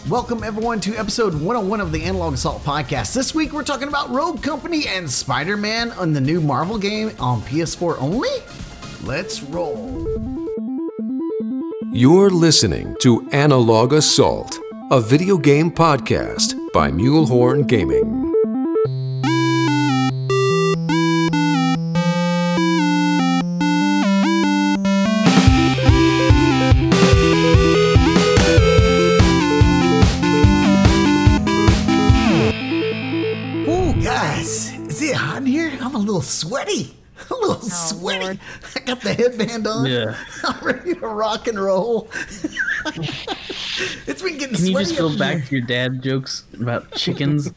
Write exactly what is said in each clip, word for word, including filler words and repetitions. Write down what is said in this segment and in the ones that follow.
Welcome everyone to episode one oh one of the Analog Assault podcast. This week we're talking about Rogue Company and Spider-Man on the new Marvel game on P S four only. Let's roll. You're listening to Analog Assault, a video game podcast by Mulehorn Gaming. I'm a little sweaty. A little oh, sweaty. Lord. I got the headband on. Yeah. I'm ready to rock and roll. It's been getting Can sweaty. Can you just go back here. to your dad jokes about chickens?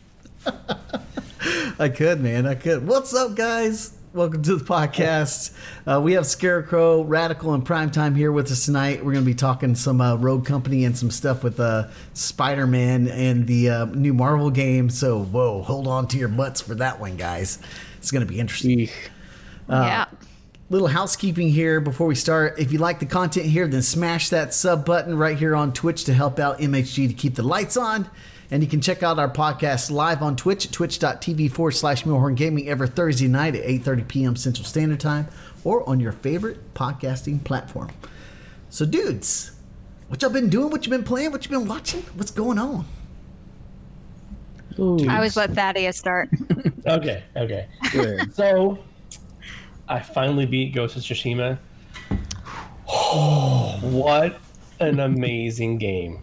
I could, man. I could. What's up, guys? Welcome to the podcast. Uh, we have Scarecrow, Radical, and Primetime here with us tonight. We're going to be talking some uh, Rogue Company and some stuff with uh, Spider-Man and the uh, new Marvel game. So, whoa, hold on to your butts for that one, guys. It's going to be interesting. Uh, yeah. Little housekeeping here before we start. If you like the content here, then smash that sub button right here on Twitch to help out M H G to keep the lights on. And you can check out our podcast live on Twitch at twitch.tv forward slash Mulehorn Gaming every Thursday night at eight thirty p.m. Central Standard Time or on your favorite podcasting platform. So, dudes, what y'all been doing? What you been playing? What you been watching? What's going on? Ooh. I always let Thaddeus start. Okay, okay. Good. So, I finally beat Ghost of Tsushima. Oh, what an amazing game.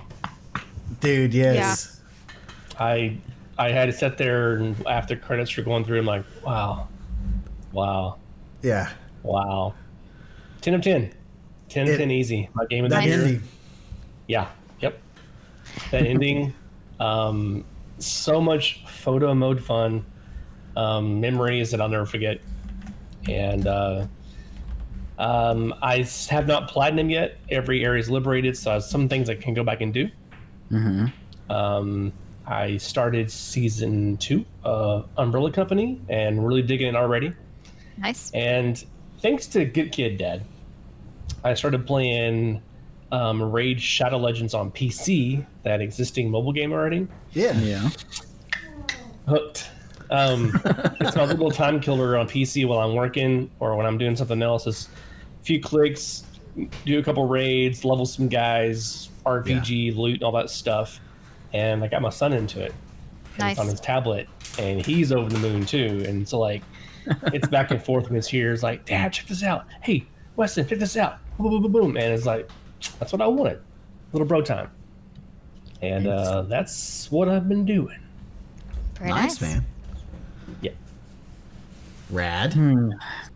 Dude, yes. Yeah. I I had to sit there and after credits were going through, I'm like, wow. Wow. Yeah. Wow. ten of ten. ten of ten easy. My game of the that year. Ending. Yeah. Yep. That ending. Um, so much photo mode fun. Um, memories that I'll never forget. And uh, um, I have not platinum yet. Every area is liberated, so some things I can go back and do. Mm-hmm. Um, I started season two of Umbrella Company and really digging it already. Nice. And thanks to Good Kid Dad, I started playing um, Raid Shadow Legends on P C, that existing mobile game already. Yeah. Yeah. Hooked. Um, it's my little time killer on P C while I'm working or when I'm doing something else. It's a few clicks, do a couple raids, level some guys, R P G, yeah. loot, and all that stuff. And I got my son into it. Nice. It's on his tablet, and he's over the moon too. And so, like, it's back and forth with his ears, like, Dad, check this out. Hey, Weston, check this out. Boom, boom, boom, boom. And it's like, that's what I wanted. Little bro time. And uh, that's what I've been doing. Very nice, nice, man. Yeah. Rad. Hmm.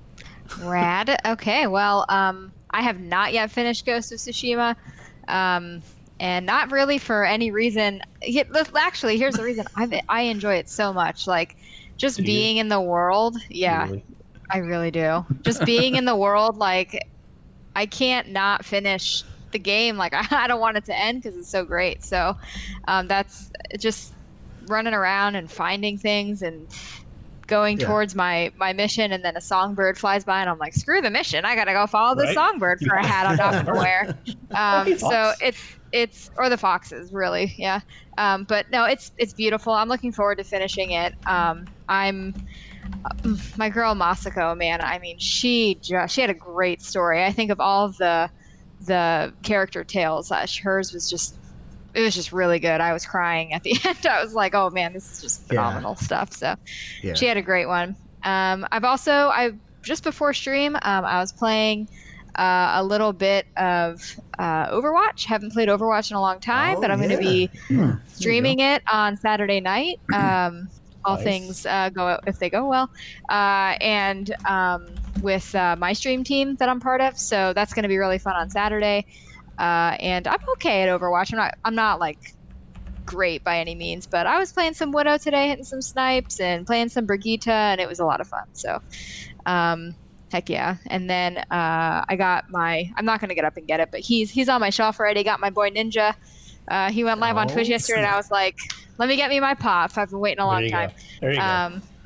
Rad. Okay, well, um, I have not yet finished Ghost of Tsushima. Um, and not really for any reason. Actually, here's the reason. I I enjoy it so much. Like, just do being you? in the world. Yeah, really? I really do. Just being in the world, like, I can't not finish the game. Like, I, I don't want it to end because it's so great. So um, that's just running around and finding things and going yeah. towards my, my mission, and then a songbird flies by, and I'm like, screw the mission. I gotta go follow this right? songbird for a hat I'm not gonna wear. Um, so it's it's or the foxes, really, yeah. Um, but no, it's it's beautiful. I'm looking forward to finishing it. Um, I'm uh, my girl Masako, man. I mean, she just she had a great story. I think of all of the the character tales, uh, hers was just. It was just really good. I was crying at the end. I was like, oh man, this is just phenomenal yeah. stuff. So yeah. she had a great one. Um, I've also, I just before stream, um, I was playing uh, a little bit of uh, Overwatch. Haven't played Overwatch in a long time, oh, but I'm yeah. going to be hmm. streaming it on Saturday night. Um, all nice. things uh, go if they go well. Uh, and um, with uh, my stream team that I'm part of. So that's going to be really fun on Saturday. Uh, and I'm okay at Overwatch. I'm not. I'm not like great by any means, but I was playing some Widow today, hitting some snipes, and playing some Brigitte, and it was a lot of fun. So, um, heck yeah. And then uh, I got my. I'm not gonna get up and get it, but he's he's on my shelf already. Got my boy Ninja. Uh, he went live oh, on Twitch yesterday, and I was like, "Let me get me my pop." I've been waiting a long time. Go. There you um, go.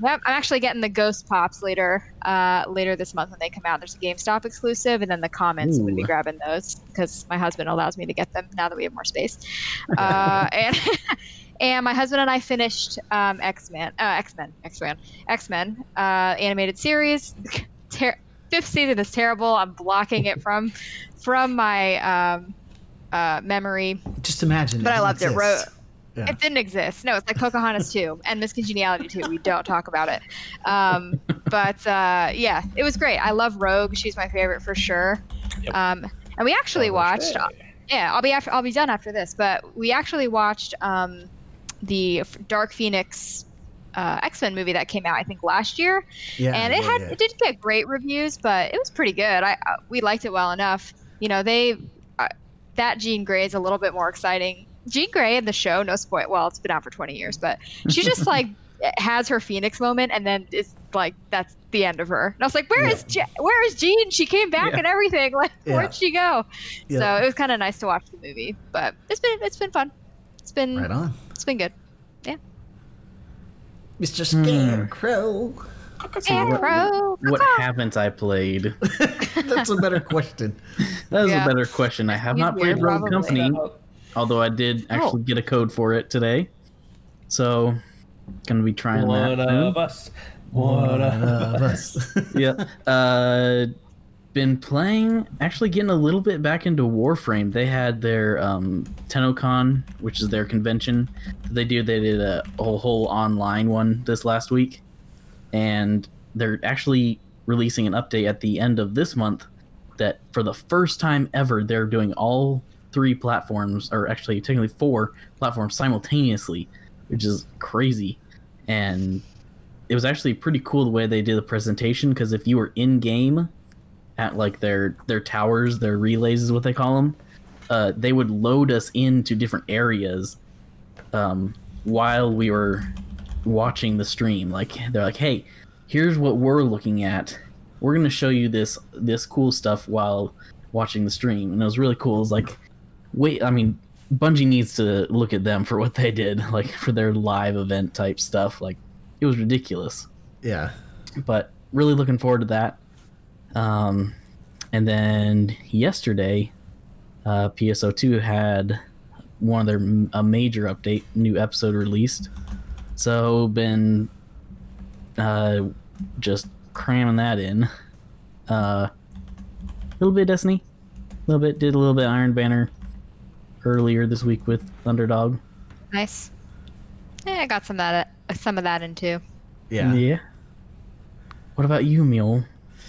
Yep, I'm actually getting the Ghost Pops later uh, later this month when they come out. There's a GameStop exclusive, and then the Commons would be Ooh. grabbing those because my husband allows me to get them now that we have more space. Uh, and and my husband and I finished um, X-Men, uh, X-Men, X-Men, X-Men uh, animated series. Ter- fifth season is terrible. I'm blocking it from from my um, uh, memory. Just imagine. But I didn't loved it. exist. Ro- Yeah. It didn't exist. No, it's like Pocahontas two and Miss Congeniality two. We don't talk about it. Um, but uh, yeah, it was great. I love Rogue. She's my favorite for sure. Yep. Um, and we actually Oh, watched. okay. Yeah, I'll be after, I'll be done after this. But we actually watched um, the F- Dark Phoenix uh, X-Men movie that came out I think last year, Yeah, and it yeah, had yeah. it didn't get great reviews, but it was pretty good. I uh, we liked it well enough. You know, they uh, that Jean Grey is a little bit more exciting. Jean Grey in the show, no spoil. Well, it's been out for twenty years, but she just like has her Phoenix moment, and then it's like that's the end of her. And I was like, "Where is Je- Where is Jean? She came back Yeah. and everything. Like, Yeah. where'd she go?" Yeah. So it was kind of nice to watch the movie, but it's been it's been fun. It's been Right on. it's been good. Mister Hmm. Scarecrow. Scarecrow. What haven't I played? That's a better question. That is Yeah. a better question. I have You not did, played Rogue probably. Company, although I did actually Oh. get a code for it today. So, gonna be trying One that. of soon. us. One of us. Yeah. Uh, been playing, actually getting a little bit back into Warframe. They had their um, TennoCon, which is their convention that they do. They did a whole, whole online one this last week. And they're actually releasing an update at the end of this month that for the first time ever, they're doing all three platforms, or actually technically four platforms simultaneously, which is crazy. And it was actually pretty cool the way they did the presentation, because if you were in game at like their their towers, their relays is what they call them, uh, they would load us into different areas um, while we were watching the stream. Like they're like, hey, here's what we're looking at. We're gonna show you this this cool stuff while watching the stream. And it was really cool. It was like, wait, I mean, Bungie needs to look at them for what they did, like for their live event type stuff. Like it was ridiculous. Yeah. But really looking forward to that. Um, and then yesterday, uh, P S O two had one of their a major update, new episode released. So been uh, just cramming that in. A uh, little bit Destiny, a little bit did a little bit Iron Banner earlier this week with Underdog. Nice. Yeah, I got some of that some of that in too. Yeah. Yeah. What about you, Mule?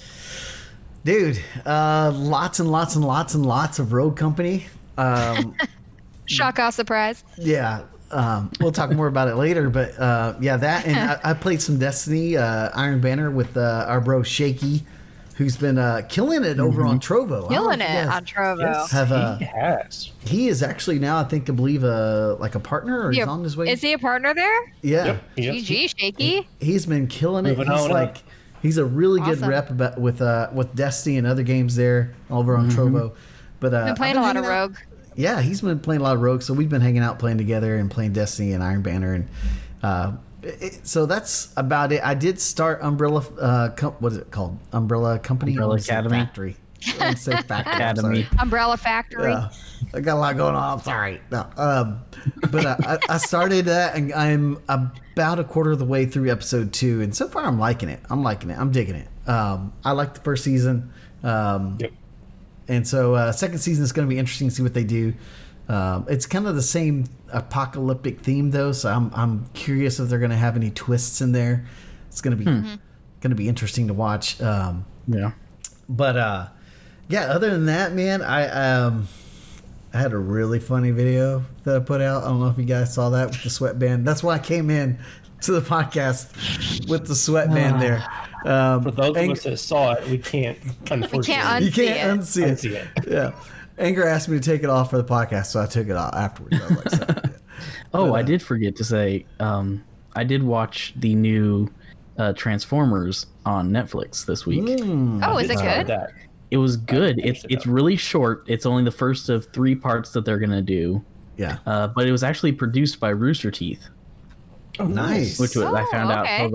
Dude, uh, lots and lots and lots and lots of Rogue Company. Um, Shock, awe, surprise. yeah. Um, we'll talk more about it later, but uh, yeah, that and I, I played some Destiny, uh, Iron Banner with uh, our bro Shaky, who's been uh, killing it over on Trovo. I don't know Killing if you it guys on Trovo. Yes, Have, uh, he has. He is actually now, I think, I believe, uh, like a partner, or he's Yeah, on his way. Is he a partner there? yeah, Yep. yep. G G, Shaky. he's been killing it. Moving He's on like, up. he's a really good Awesome. rep about with uh with Destiny and other games there over on Trovo. But uh, Been playing I've a lot of hanging out- Rogue. Yeah, he's been playing a lot of Rogue, so we've been hanging out playing together and playing Destiny and Iron Banner, and uh, it, so that's about it. I did start Umbrella. Uh, com- what is it called? Umbrella Company. Umbrella I wanna say Academy. Factory. I want to say Factory. I'm Academy. sorry. Umbrella Factory. Yeah, I got a lot going on. I'm sorry. No, um, but uh, I, I started that, and I'm about a quarter of the way through episode two, and so far I'm liking it. I'm liking it. I'm digging it. Um, I liked the first season, um, Yep. and so uh, second season is going to be interesting to see what they do. Um, it's kind of the same apocalyptic theme, though, so I'm I'm curious if they're going to have any twists in there. It's going to be going to be interesting to watch. Um, Yeah. but uh, yeah, other than that, man, I um, I had a really funny video that I put out. I don't know if you guys saw that with the sweatband. That's why I came in to the podcast with the sweatband there. Um, For those Ang- of us that saw it, we can't, unfortunately. un- you unsee can't it. unsee it. unsee it. Yeah, Anger asked me to take it off for the podcast, so I took it off afterwards. I was like, "Son of a bitch." Oh, But, I uh, did forget to say, um, I did watch the new uh, Transformers on Netflix this week. Mm. Oh, I is did it start good? That. It was good. I It's finished it it's up. really short. It's only the first of three parts that they're gonna do. Yeah, Uh, but it was actually produced by Rooster Teeth, Oh, Nice. which was, I Oh, found out. okay. I was like,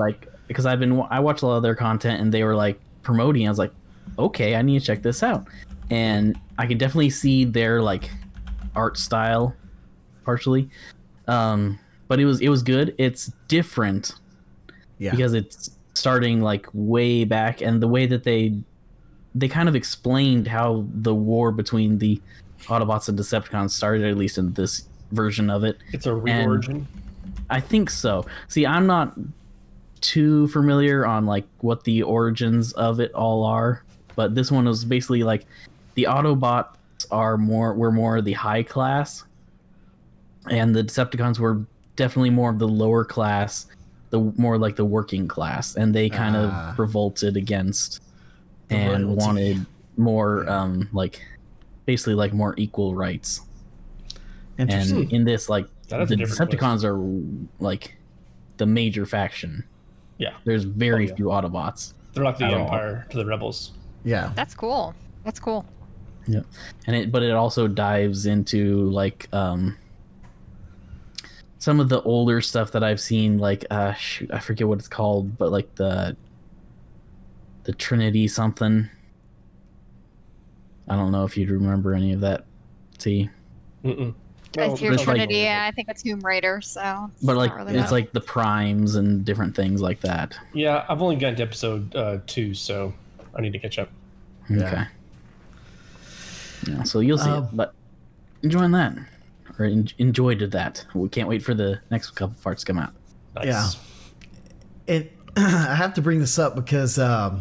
because I've been I watched a lot of their content and they were like promoting. I was like, okay, I need to check this out, and I could definitely see their like art style partially, um, but it was it was good. It's different Yeah. because it's starting like way back, and the way that they they kind of explained how the war between the Autobots and Decepticons started, at least in this version of it. It's a reorigin. I think so. See, I'm not too familiar on like what the origins of it all are, but this one was basically like the Autobots are more were more the high class, and the Decepticons were definitely more of the lower class, the more like the working class, and they kind Ah. of revolted against The and royalty. wanted more Yeah. um like basically like more equal rights. Interesting. And in this, like, That is the a different Decepticons are like the major faction. Yeah. There's very Oh, yeah. few Autobots. They're like the At all. Empire to the Rebels. Yeah. That's cool. That's cool. Yeah, and it but it also dives into like um some of the older stuff that I've seen, like uh shoot, I forget what it's called, but like the the Trinity something. I don't know if you'd remember any of that. See, Mm-mm. if you're it's like- Trinity, yeah, I think it's Tomb Raider, so. but not like really it's that. like the primes and different things like that. Yeah, I've only gotten to episode uh, two, so I need to catch up. Yeah. Okay. Yeah, so you'll see Um, it, but enjoying that or en- enjoyed that. We can't wait for the next couple parts to come out. Nice. Yeah. It. I have to bring this up because um,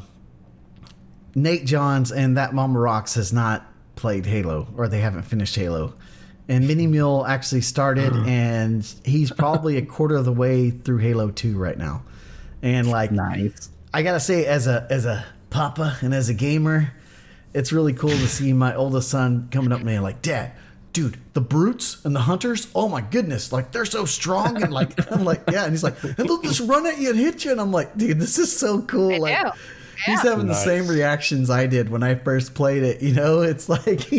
Nate Johns and that Mama Rocks has not played Halo, or they haven't finished Halo. And Mini Mule actually started, and he's probably a quarter of the way through Halo two right now. And like, Nice. I gotta say, as a as a papa and as a gamer, it's really cool to see my oldest son coming up to me and like, Dad, dude, the brutes and the hunters, oh my goodness, like they're so strong, and like I'm like, yeah, and he's like, and they'll just run at you and hit you, and I'm like, dude, this is so cool. I like know. he's having Nice. the same reactions I did when I first played it. You know, it's like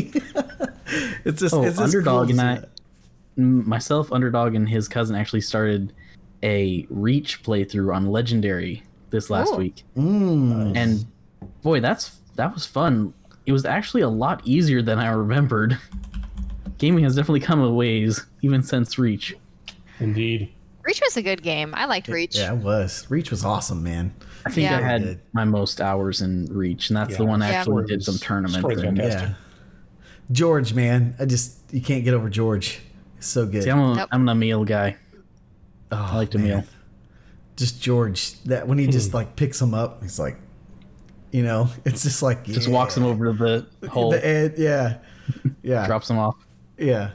it's just Oh, it's just Underdog cool to and see I, that. m- myself, Underdog, and his cousin actually started a Reach playthrough on Legendary this last Ooh. week, Mm. and boy, that's that was fun. It was actually a lot easier than I remembered. Gaming has definitely come a ways, even since Reach. Indeed. Reach was a good game. I liked Reach. Yeah, it was. Reach was awesome, man. I think Yeah. I had Good. my most hours in Reach, and that's the Yeah. one I Yeah. actually did Story's- some tournaments story's in. fantastic. Yeah. George, man, I just you can't get over George. He's so good. See, I'm, a, Nope. I'm an Emil guy. Oh, I like to man. meal. Just George, that when he just like picks him up, he's like, you know, it's just like Just yeah. walks him over to the hole, The ed- yeah, yeah, drops him off. yeah.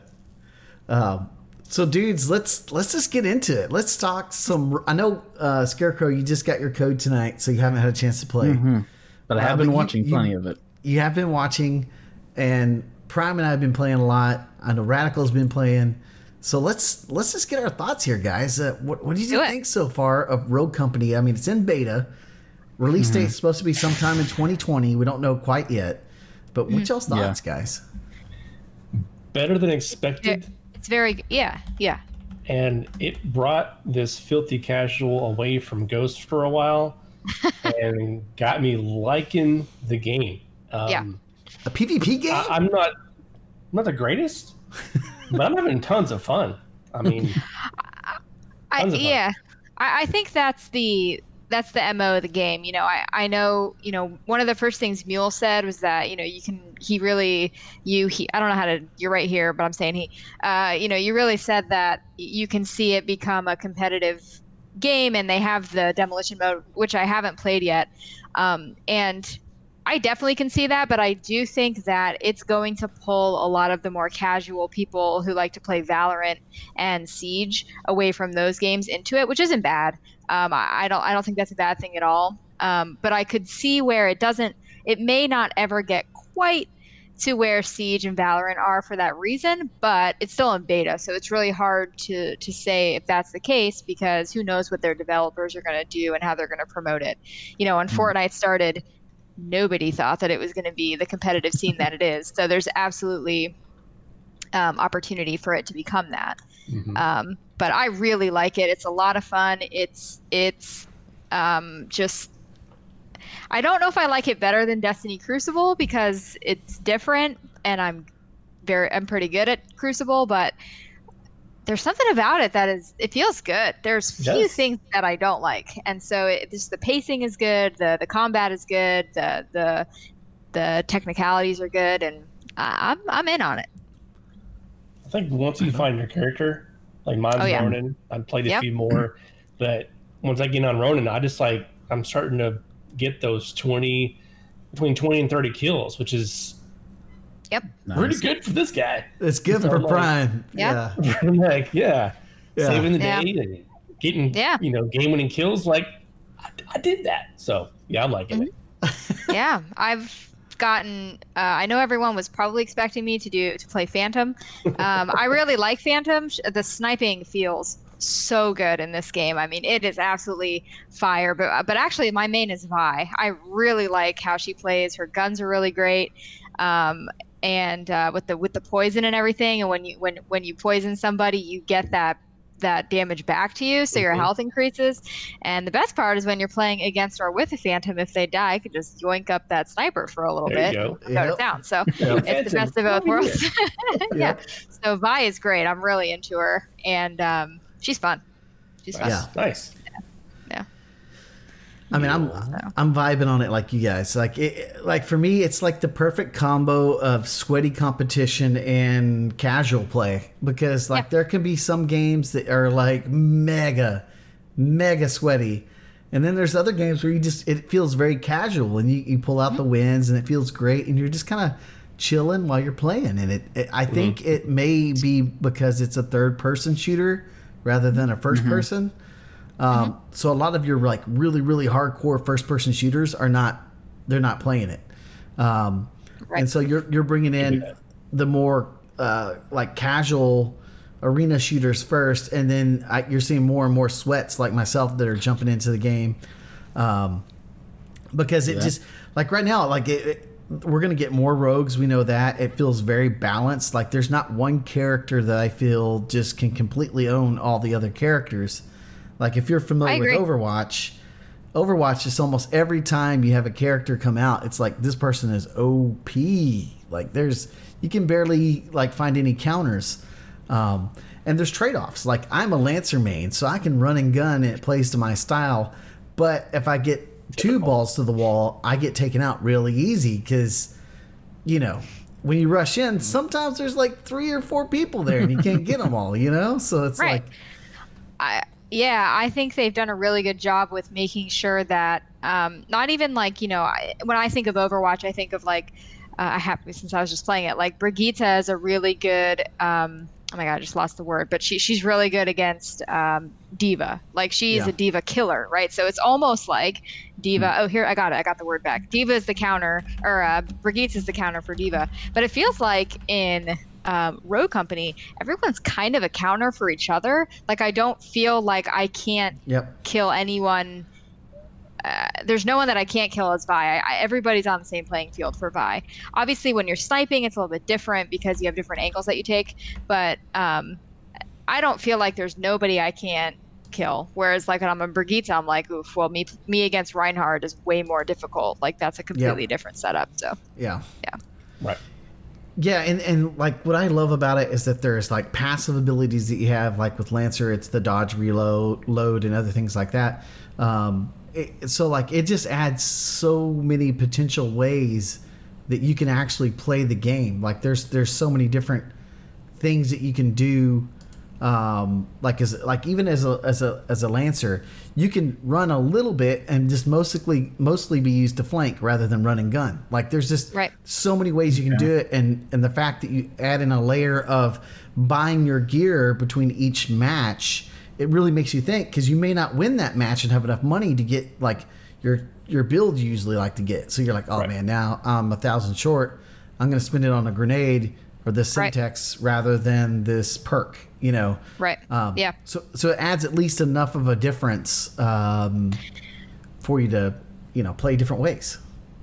Um, so, dudes, let's let's just get into it. Let's talk some. I know, uh, Scarecrow, you just got your code tonight, so you haven't had a chance to play. But I Uh, have but been you- watching you- plenty of it. You have been watching, and Prime and I have been playing a lot. I know Radical's been playing. So let's let's just get our thoughts here, guys. Uh, what what do you Do it. think so far of Rogue Company? I mean, it's in beta. Release Mm-hmm. date's supposed to be sometime in twenty twenty. We don't know quite yet. But Mm. what's y'all's thoughts, guys? Better than expected. It's very, yeah, yeah. And it brought this filthy casual away from Ghost for a while and got me liking the game. Um, Yeah. A PvP game? I, I'm not I'm not the greatest, but I'm having tons of fun. I mean, I, Tons of fun. yeah, I, I think that's the that's the M O of the game. You know, I, I know, you know, one of the first things Mule said was that, you know, you can, he really, you, he, I don't know how to, you're right here, but I'm saying he, uh, you know, you really said that you can see it become a competitive game, and they have the demolition mode, which I haven't played yet. Um, and I definitely can see that, but I do think that it's going to pull a lot of the more casual people who like to play Valorant and Siege away from those games into it, which isn't bad. Um, I, I don't I don't think that's a bad thing at all. Um, but I could see where it doesn't. It may not ever get quite to where Siege and Valorant are for that reason, but it's still in beta, so it's really hard to to say if that's the case, because who knows what their developers are going to do and how they're going to promote it. You know, when Fortnite started, nobody thought that it was going to be the competitive scene that it is. So there's absolutely um, opportunity for it to become that. mhm. Um, but I really like it. It's a lot of fun. It's it's Um, just I don't know if I like it better than Destiny Crucible because it's different, and I'm very I'm pretty good at Crucible, but there's something about it that is it feels good. There's few Yes. things that I don't like, and so it, just the pacing is good, the the combat is good, the the the technicalities are good, and I, I'm I'm in on it. I think once you find your character, like mine's Oh, yeah. Ronin, I've played a Yep. few more, but once I get on Ronin, I just like I'm starting to get those twenty between twenty and thirty kills, which is Yep. pretty Nice. good for this guy. It's good So, for like- Prime. Yeah. Yeah. like, yeah, Yeah. saving the Yeah. day and getting, Yeah. you know, game-winning kills. Like, I, I did that. So, yeah, I'm liking it. Yeah, I've gotten. Uh, I know everyone was probably expecting me to do to play Phantom. Um, I really like Phantom. Sh- The sniping feels so good in this game. I mean, it is absolutely fire. But but actually, my main is Vi. I really like how she plays. Her guns are really great. Um, and uh, with the with the poison and everything, and when you when when you poison somebody, you get that that damage back to you, so your Mhm. health increases. And the best part is when you're playing against or with a Phantom, if they die, you can just yoink up that sniper for a little There you bit, go. and shut Yep. it down. So Yeah. it's the best of both worlds. yeah. So Vi is great. I'm really into her, and um, she's fun. She's fun. Nice. Yeah. Nice. I mean, I'm I'm vibing on it like you guys. Like it, like for me, it's like the perfect combo of sweaty competition and casual play because like Yeah. there can be some games that are like mega, mega sweaty, and then there's other games where you just it feels very casual and you, you pull out the wins and it feels great and you're just kind of chilling while you're playing. And it, it I think it may be because it's a third person shooter rather than a first person. Um, So a lot of your like really really hardcore first person shooters are not they're not playing it, um, Right. and so you're you're bringing in the more uh, like casual arena shooters first, and then I, you're seeing more and more sweats like myself that are jumping into the game, um, because it Yeah. just like right now like it, it, we're gonna get more rogues. We know that it feels very balanced. Like there's not one character that I feel just can completely own all the other characters. Like if you're familiar I with agree. Overwatch, Overwatch is almost every time you have a character come out, it's like this person is O P. Like there's you can barely like find any counters. Um, and there's trade-offs. Like I'm a Lancer main, so I can run and gun and it plays to my style. But if I get two balls to the wall, I get taken out really easy because, you know, when you rush in, sometimes there's like three or four people there and you can't get them all, you know? So it's Right. like, I, yeah, I think they've done a really good job with making sure that um, not even like, you know, I, when I think of Overwatch, I think of like, uh, I have since I was just playing it, like Brigitte is a really good, um, oh my God, I just lost the word, but she she's really good against um, Diva. Like she's Yeah. a Diva killer, right? So it's almost like Diva. Oh, here, I got it. I got the word back. Diva is the counter, or uh, Brigitte is the counter for Diva. But it feels like in um, Rogue Company, everyone's kind of a counter for each other. Like I don't feel like I can't yep. kill anyone. Uh, there's no one that I can't kill as Vi. I, I, everybody's on the same playing field for Vi. Obviously, when you're sniping, it's a little bit different because you have different angles that you take. But um, I don't feel like there's nobody I can't kill. Whereas, like when I'm a Brigitte, I'm like, oof. Well, me me against Reinhardt is way more difficult. Like that's a completely different setup. So Yeah. yeah. Right. Yeah, and, and like what I love about it is that there's like passive abilities that you have, like with Lancer, it's the dodge, reload, load, and other things like that. Um, it, so like it just adds so many potential ways that you can actually play the game. Like there's there's so many different things that you can do. Um, like as like even as a as a as a Lancer, you can run a little bit and just mostly mostly be used to flank rather than run and gun. Like there's just Right. so many ways you can do it, and and the fact that you add in a layer of buying your gear between each match, it really makes you think because you may not win that match and have enough money to get like your your build you usually like to get. So you're like, oh Right. man, now I'm a thousand short. I'm going to spend it on a grenade or this Right. syntax rather than this perk. You know, Right. um, Yeah. So so it adds at least enough of a difference um, for you to you know play different ways.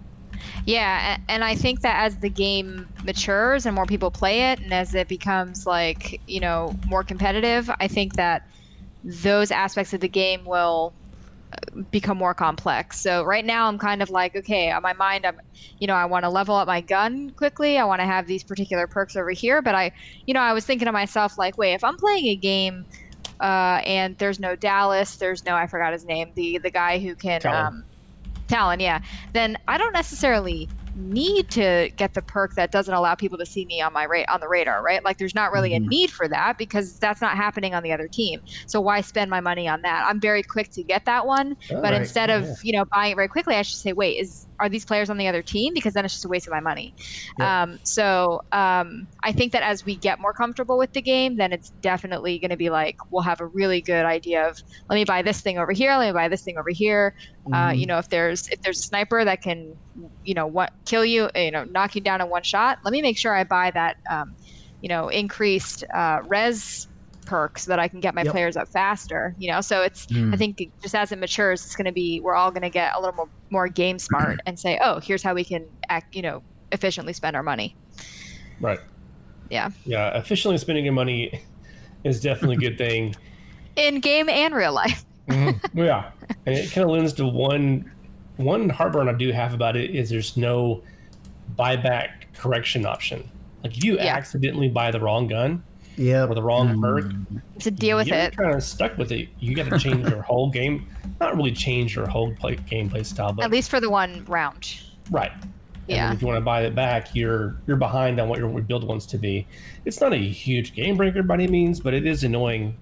Yeah, a- and I think that as the game matures and more people play it, and as it becomes like, you know, more competitive, I think that those aspects of the game will become more complex. So right now I'm kind of like, okay, on my mind, I'm, you know, I want to level up my gun quickly. I want to have these particular perks over here. But I, you know, I was thinking to myself, like, wait, if I'm playing a game uh, and there's no Dallas, there's no, I forgot his name, the the guy who can, Talon. um, Talon, yeah, then I don't necessarily need to get the perk that doesn't allow people to see me on my ra- on the radar, right? Like there's not really a need for that because that's not happening on the other team. So why spend my money on that? I'm very quick to get that one, Oh, but right. instead of, Yeah. you know, buying it very quickly, I should say, wait, is are these players on the other team? Because then it's just a waste of my money. Yeah. Um, so um, I think that as we get more comfortable with the game, then it's definitely going to be like, we'll have a really good idea of, let me buy this thing over here, let me buy this thing over here. Uh, Mhm. you know, if there's if there's a sniper that can, you know, what kill you, you know, knock you down in one shot, let me make sure I buy that, um, you know, increased uh, res perk so that I can get my Yep. players up faster. You know, so it's Mm. I think just as it matures, it's going to be we're all going to get a little more more game smart and say, oh, here's how we can act, you know, efficiently spend our money. Right. Yeah, Yeah. Efficiently spending your money is definitely a good thing. in game and real life. Yeah. And it kind of lends to one one heartburn I do have about it is there's no buyback correction option. Like if you Yeah. accidentally buy the wrong gun Yeah. or the wrong perk, To deal with you're it. kind of stuck with it. You got to change your whole game. Not really change your whole play, gameplay style, but At least for the one round. right. And Yeah. then if you want to buy it back, you're you're behind on what your build wants to be. It's not a huge game breaker by any means, but it is annoying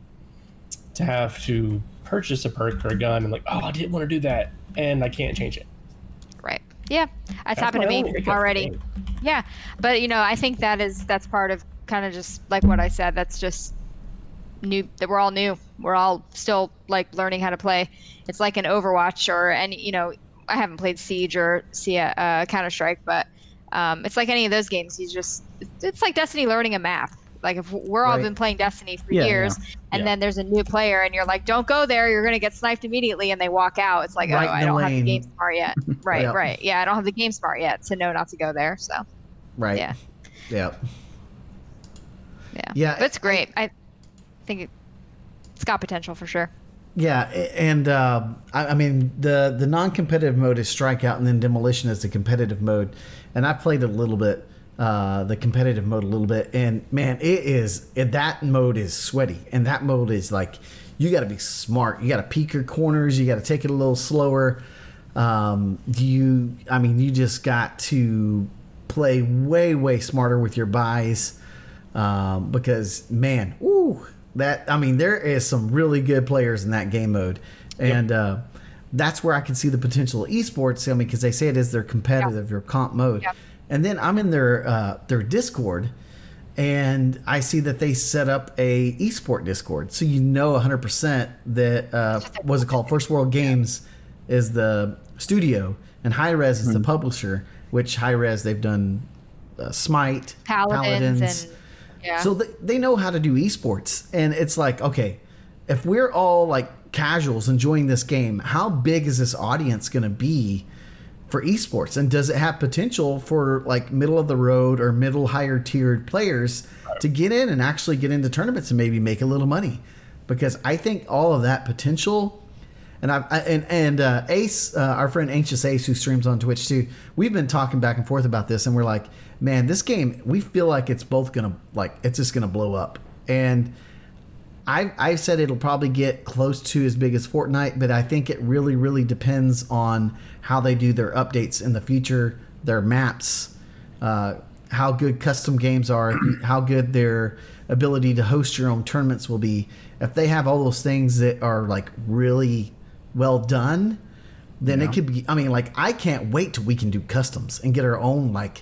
to have to purchase a perk or a gun and like, oh, I didn't want to do that, and I can't change it. Right. Yeah. That's, That's happened to my me only hiccup with the already. game. Yeah. But you know, I think that is that's part of kind of just like what I said. That's just new that we're all new. We're all still like learning how to play. It's like an Overwatch or any, you know, I haven't played Siege or see uh, Counter Strike, but um, it's like any of those games. You just it's like Destiny learning a map. Like if we're all Right. been playing Destiny for Yeah, years, and Yeah. then there's a new player, and you're like, "Don't go there. You're gonna get sniped immediately," and they walk out. It's like, Right oh, in I the don't have lane. the game smart yet. Right, Yeah. right. Yeah, I don't have the game smart yet to know not to go there. So Right. yeah, Yeah. yeah, Yeah, But it's great. I think it, it's got potential for sure. Yeah, a- and uh, I, I mean the the non-competitive mode is Strikeout, and then Demolition is the competitive mode. And I played a little bit, uh, the competitive mode a little bit, and man, it is it, that mode is sweaty, and that mode is like you got to be smart. You got to peek your corners. You got to take it a little slower. Um, you, I mean, you just got to play way way smarter with your buys, um, because man, ooh. That I mean, there is some really good players in that game mode, and uh, that's where I can see the potential of esports. I mean, because they say it is their competitive, your comp mode, Yeah. and then I'm in their uh, their Discord, and I see that they set up a esport Discord, so you know one hundred percent that uh, what's it called? First World Games is the studio, and Hi-Rez is the publisher. Which Hi-Rez they've done uh, Smite, Paladins, and yeah. so they, they know how to do esports. And it's like, okay, if we're all like casuals enjoying this game, how big is this audience going to be for esports? And does it have potential for like middle of the road or middle higher tiered players to get in and actually get into tournaments and maybe make a little money? Because I think all of that potential, and I, I and and uh, Ace, uh, our friend Anxious Ace, who streams on Twitch too, we've been talking back and forth about this, and we're like, man, this game, we feel like it's both gonna like it's just gonna blow up. And I I've said it'll probably get close to as big as Fortnite, but I think it really really depends on how they do their updates in the future, their maps, uh, how good custom games are, how good their ability to host your own tournaments will be. If they have all those things that are like really well done, then it could be. I mean, like I can't wait till we can do customs and get our own like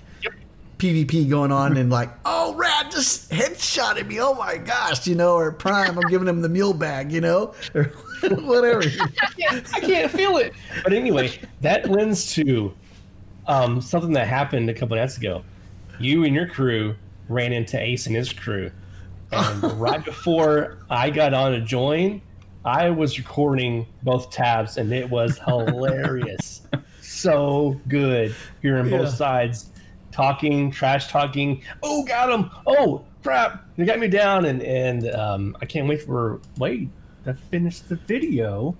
PvP going on and like, oh, Rad just headshotted me. Oh my gosh, you know, or Prime, I'm giving him the mule bag, you know, or whatever. I can't feel it. But anyway, that lends to um, something that happened a couple nights ago. You and your crew ran into Ace and his crew. And right before I got on to join, I was recording both tabs, and it was hilarious. So good hearing Yeah. both sides talking, trash talking. Oh, got him. Oh, crap. They got me down. And, and um, I can't wait for Wade to finish the video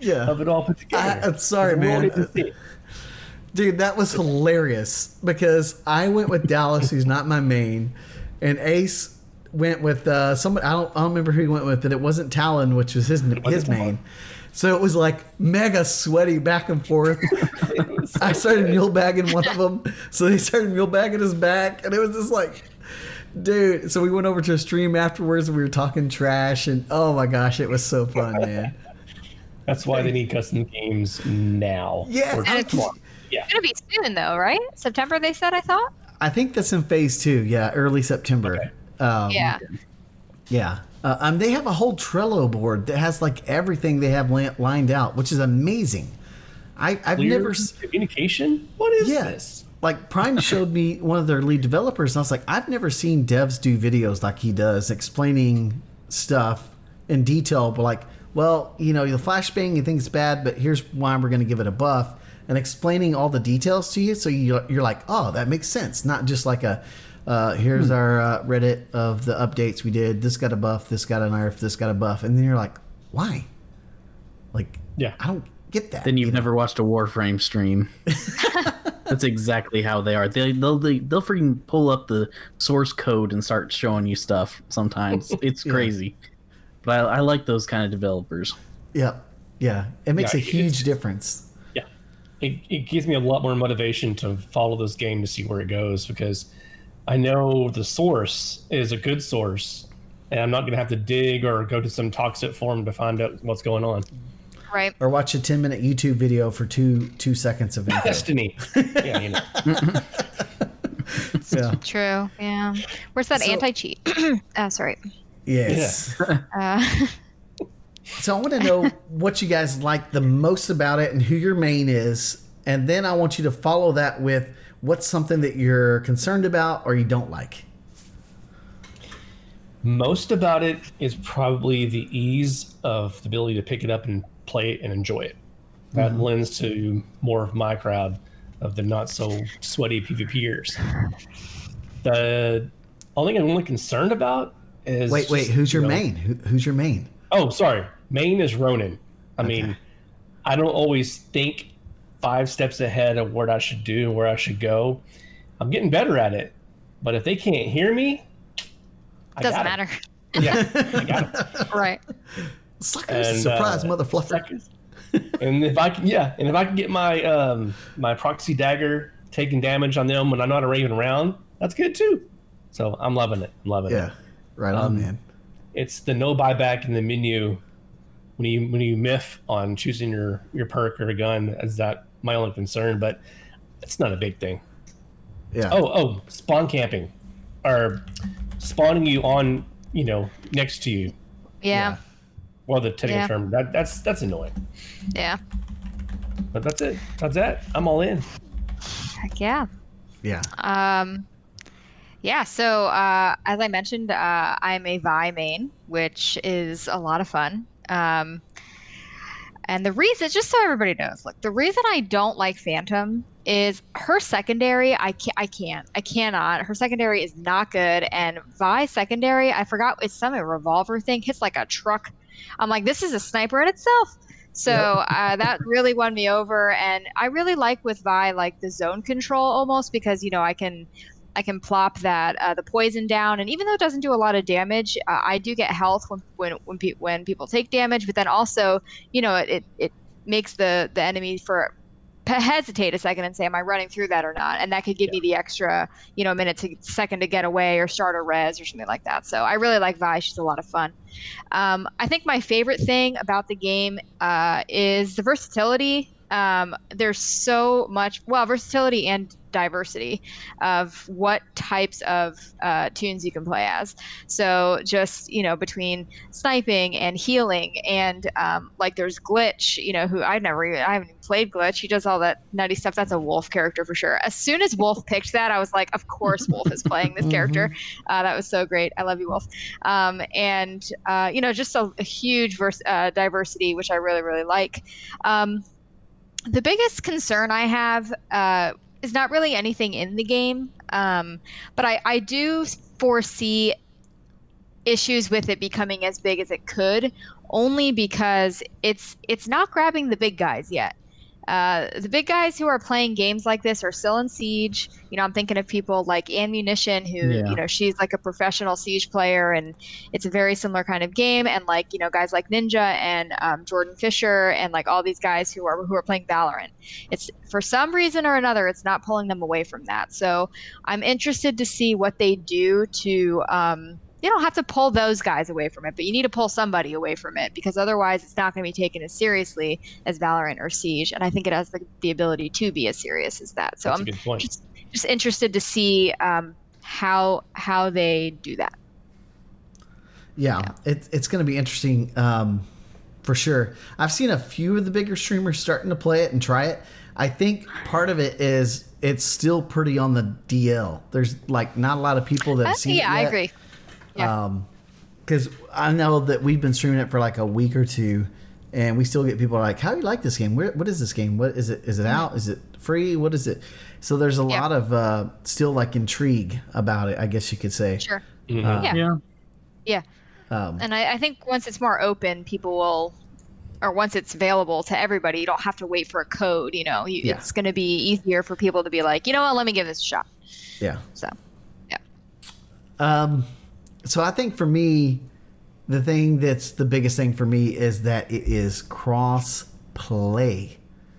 Yeah. of it all put together. I, I'm sorry, 'Cause we all man. need to see. Dude, that was hilarious because I went with Dallas, who's not my main, and Ace went with uh, somebody. I don't, I don't remember who he went with, but it wasn't Talon, which was his his main. So it was like mega sweaty back and forth. So I started mule bagging one of them, so they started mule bagging his back, and it was just like, dude. So we went over to a stream afterwards, and we were talking trash, and oh my gosh, it was so fun, man. That's why they need custom games now. Yeah, Or and it's- tomorrow. Yeah. It's gonna be soon though, right? September they said. I thought. I think that's in phase two. Yeah, early September. Okay. Um, Yeah. Yeah. Uh, um, they have a whole Trello board that has like everything they have li- lined out, which is amazing. I, I've Clear never. s- communication? What is Yeah. this? Like Prime showed me one of their lead developers, and I was like, I've never seen devs do videos like he does, explaining stuff in detail. But like, well, you know, the flashbang, you think it's bad, but here's why we're going to give it a buff, and explaining all the details to you, so you you're like, oh, that makes sense. Not just like a, uh, here's our uh, Reddit of the updates we did. This got a buff. This got a nerf. This got a buff, and then you're like, why? Like, Yeah. I don't get that. Then you've you know? never watched a Warframe stream. That's exactly how they are. They they'll they, they'll freaking pull up the source code and start showing you stuff. Sometimes it's Yeah. crazy, but I, I like those kind of developers. Yeah, yeah. It makes Yeah, a it's- huge difference. Yeah. It, it gives me a lot more motivation to follow this game to see where it goes because I know the source is a good source and I'm not going to have to dig or go to some toxic forum to find out what's going on. Right. Or watch a ten minute YouTube video for two two seconds of info. Destiny. Yeah, you know. Yeah. True. Yeah. Where's that So- anti-cheat? Oh, sorry. Yes. Uh, So I want to know what you guys like the most about it and who your main is, and then I want you to follow that with what's something that you're concerned about or you don't like. Most about it is probably the ease of the ability to pick it up and play it and enjoy it. That lends to more of my crowd of the not so sweaty PvPers. The only thing I'm really concerned about is Wait, wait. just, Who's your you know- main? Who, who's your main? Oh, sorry. Main is Ronin. I mean, Okay. I don't always think five steps ahead of what I should do and where I should go. I'm getting better at it, but if they can't hear me, I doesn't got 'em. matter. Yeah, I got 'em. Right. Suckers, And, surprise, uh, mother fluffer. Suckers. And if I can, yeah, and if I can get my um my proxy dagger taking damage on them when I'm not even around, that's good too. So I'm loving it. I'm loving Yeah, it. right on, Um, man. It's the no buyback in the menu when you when you miff on choosing your your perk or a gun. Is that my only concern? But it's not a big thing. Yeah. Oh oh, spawn camping, or spawning you on you know next to you. Yeah. Well, the technical Yeah. term that that's that's annoying. Yeah. But that's it. That's it. I'm all in. Heck yeah. Yeah. Um, yeah, so uh, as I mentioned, uh, I'm a Vi main, which is a lot of fun. Um, and the reason, just so everybody knows, look, the reason I don't like Phantom is her secondary. I can't. I can't. I cannot. Her secondary is not good, and Vi secondary, I forgot it's some revolver thing. Hits like a truck. I'm like, this is a sniper in itself. So uh, that really won me over, and I really like with Vi like the zone control almost because you know I can. I can plop that uh, the poison down, and even though it doesn't do a lot of damage, uh, I do get health when when when, pe- when people take damage. But then also, you know, it it, it makes the the enemy for p- hesitate a second and say, "Am I running through that or not?" And that could give me the extra, you know, minute to second to get away or start a res or something like that. So I really like Vi. She's a lot of fun. Um, I think my favorite thing about the game uh, is the versatility. Um, there's so much, well, versatility and diversity of what types of uh, tunes you can play as. So just, you know, between sniping and healing and um, like there's Glitch, you know, who I've never even, I haven't even played Glitch. He does all that nutty stuff. That's a Wolf character for sure. As soon as Wolf picked that, I was like, of course Wolf is playing this character. Uh, that was so great. I love you, Wolf. Um, and, uh, you know, just a, a huge vers- uh, diversity, which I really, really like. Um, the biggest concern I have uh, is not really anything in the game, um, but I, I do foresee issues with it becoming as big as it could, only because it's it's not grabbing the big guys yet. Uh, the big guys who are playing games like this are still in Siege. You know, I'm thinking of people like Ammunition, who, Yeah. you know, she's like a professional Siege player, and it's a very similar kind of game. And like, you know, guys like Ninja and um, Jordan Fisher and like all these guys who are who are playing Valorant. It's for some reason or another, it's not pulling them away from that. So I'm interested to see what they do to. Um, You don't have to pull those guys away from it, but you need to pull somebody away from it, because otherwise it's not going to be taken as seriously as Valorant or Siege. And I think it has the, the ability to be as serious as that. So That's I'm a good point. just, just interested to see um, how how they do that. Yeah, It, it's going to be interesting um, for sure. I've seen a few of the bigger streamers starting to play it and try it. I think part of it is it's still pretty on the D L. There's like not a lot of people that Uh, have seen yeah, it I yet. agree. Yeah. Um, because I know that we've been streaming it for like a week or two, and we still get people like, "How do you like this game? Where, what is this game? What is it? Is it out? Is it free? What is it?" So there's a Yeah. lot of uh, still like intrigue about it, I guess you could say. Sure. Mhm. Uh, Yeah. Yeah. Yeah. Um, And I, I think once it's more open, people will, or once it's available to everybody, you don't have to wait for a code. You know, you, Yeah. it's going to be easier for people to be like, you know what, let me give this a shot. yeah. So, yeah. Um, so I think for me, the thing that's the biggest thing for me is that it is cross play.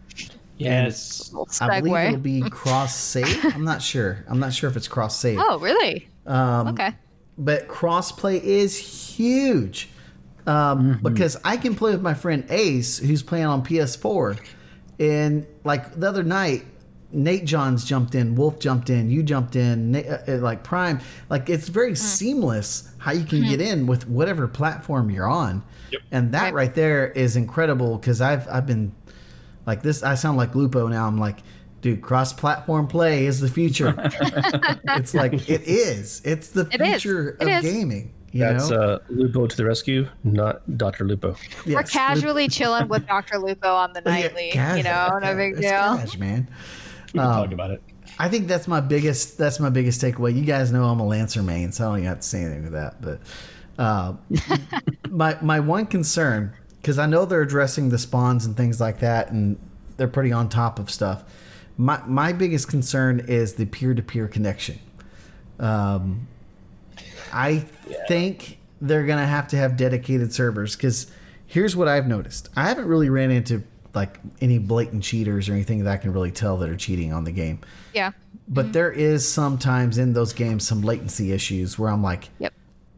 Yes. Little I believe segue. it'll be cross save. I'm not sure. I'm not sure if it's cross save. Oh, really? Um, Okay. But crossplay is huge um, because I can play with my friend Ace, who's playing on P S four, and like the other night, Nate Johns jumped in, Wolf jumped in, you jumped in, Na- uh, uh, like Prime. Like it's very seamless how you can get in with whatever platform you're on, Yep. and that Right. right there is incredible because I've I've been like this. I sound like Lupo now. I'm like. Dude, cross-platform play is the future. It's like it is. It's the It is. future It of is. gaming. You That's know, uh, Lupo to the rescue, not Doctor Lupo. Yes. We're casually chilling with Doctor Lupo on the Yeah, nightly. cash- you know, no big it's deal. cash, man. We can Um, talk about it. I think that's my biggest. That's my biggest takeaway. You guys know I'm a Lancer main, so I don't even have to say anything with that. But uh, my my one concern, because I know they're addressing the spawns and things like that, and they're pretty on top of stuff. My my biggest concern is the peer to peer connection. Um, I think they're gonna have to have dedicated servers because here's what I've noticed. I haven't really ran into like any blatant cheaters or anything that I can really tell that are cheating on the game. Yeah. But there is sometimes in those games some latency issues where I'm like, Yep.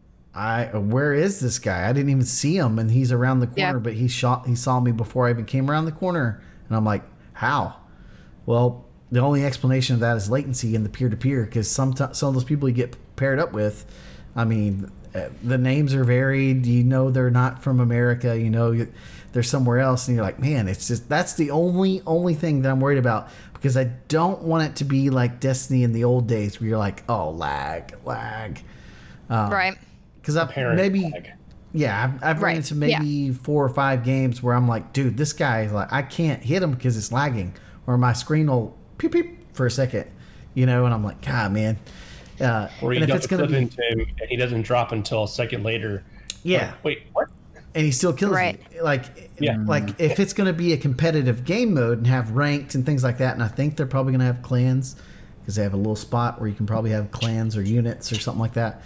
I where is this guy? I didn't even see him, and he's around the corner, Yeah. but he shot he saw me before I even came around the corner, and I'm like, how? Well, the only explanation of that is latency in the peer to peer, because some some of those people you get paired up with, I mean, uh, the names are varied. You know they're not from America. You know you, they're somewhere else, and you're like, man, it's just that's the only only thing that I'm worried about, because I don't want it to be like Destiny in the old days where you're like, oh, lag, lag. Um, Right. Because I've Apparent maybe, lag. yeah, I've, I've Right, run into maybe four or five games where I'm like, dude, this guy is like, I can't hit him because it's lagging, or my screen will peep peep for a second, you know, and I'm like, God, man. Uh, Or you and if dump it's a gonna clip be, into him and he doesn't drop until a second later. yeah, Like, wait, what? and he still kills Right. you. Like, Yeah. like if it's going to be a competitive game mode and have ranked and things like that, and I think they're probably going to have clans because they have a little spot where you can probably have clans or units or something like that.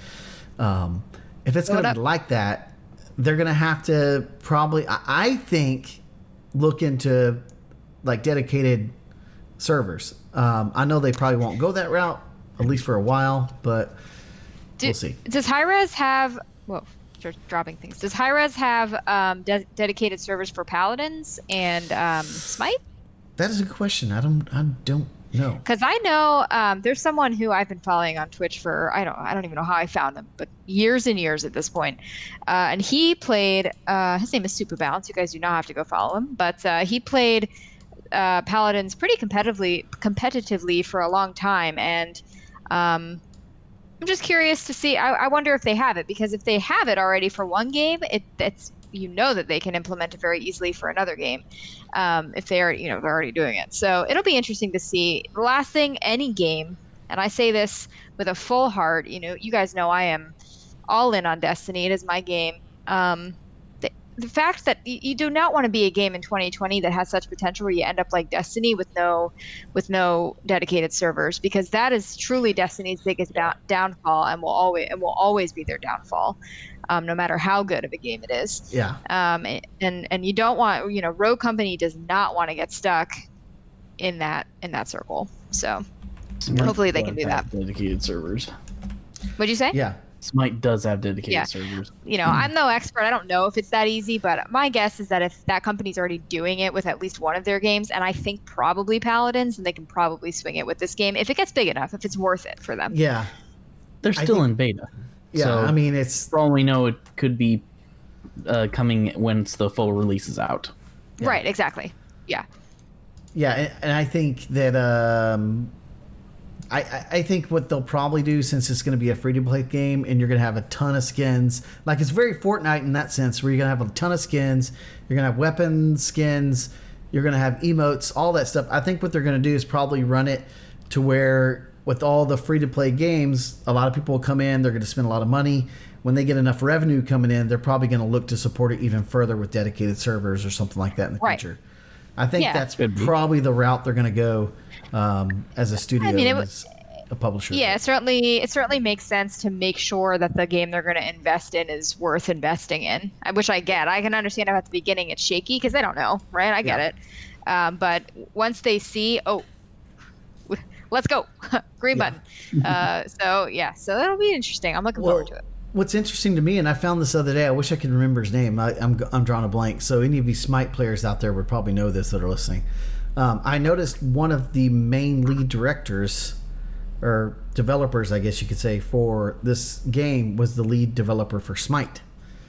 Um, if it's going Load to up. be like that, they're going to have to probably, I, I think, look into like dedicated servers. Um, I know they probably won't go that route, at least for a while, but Do, we'll see. Does Hi-Rez have? Whoa, just dropping things. Does Hi-Rez have um, de- dedicated servers for Paladins and um, Smite? That is a good question. I don't, I don't know. Because I know um, there's someone who I've been following on Twitch for I don't I don't even know how I found him, but years and years at this point. Uh, and he played. Uh, his name is Super Balance. You guys do not have to go follow him, but uh, he played uh, Paladins pretty competitively competitively for a long time. And um, I'm just curious to see. I, I wonder if they have it, because if they have it already for one game, it it's you know that they can implement it very easily for another game. Um, if they are, you know, they're already doing it. So it'll be interesting to see. The last thing, any game, and I say this with a full heart, you know, you guys know I am all in on Destiny. It is my game. Um, the, the fact that you, you do not want to be a game in twenty twenty that has such potential where you end up like Destiny with no with no dedicated servers, because that is truly Destiny's biggest down, downfall and will always and will always be their downfall. Um, no matter how good of a game it is. Yeah. Um, and and you don't want, you know, Rogue Company does not want to get stuck in that in that circle. So Smite hopefully they can does do have that. Dedicated servers. What'd you say? Yeah. Smite does have dedicated Yeah. servers. You know, I'm no expert. I don't know if it's that easy, but my guess is that if that company's already doing it with at least one of their games, and I think probably Paladins, and they can probably swing it with this game if it gets big enough, if it's worth it for them. Yeah. They're I still think- in beta. Yeah. So, I mean, it's for all we know, it could be uh, coming once the full release is out. Yeah. Right, exactly. Yeah. yeah, and, and I think that um, I, I I think what they'll probably do, since it's going to be a free to play game and you're going to have a ton of skins, like it's very Fortnite in that sense, where you're going to have a ton of skins, you're going to have weapon skins, you're going to have emotes, all that stuff. I think what they're going to do is probably run it to where, with all the free to play games, a lot of people will come in, they're going to spend a lot of money. When they get enough revenue coming in, they're probably going to look to support it even further with dedicated servers or something like that in the Right. future. I think Yeah. that's Could be. probably the route they're going to go um, as a studio I mean, it and w- as a publisher. Yeah, it certainly it certainly makes sense to make sure that the game they're going to invest in is worth investing in, I- which I get. I can understand how at the beginning it's shaky because they don't know, right? I get Yeah. it. Um, but once they see, oh, let's go, green Yeah. button. Uh, so yeah, so that'll be interesting. I'm looking forward to it. What's interesting to me, and I found this other day, I wish I could remember his name. I, I'm I'm drawing a blank. So any of you Smite players out there would probably know this that are listening. Um, I noticed one of the main lead directors or developers, I guess you could say, for this game was the lead developer for Smite.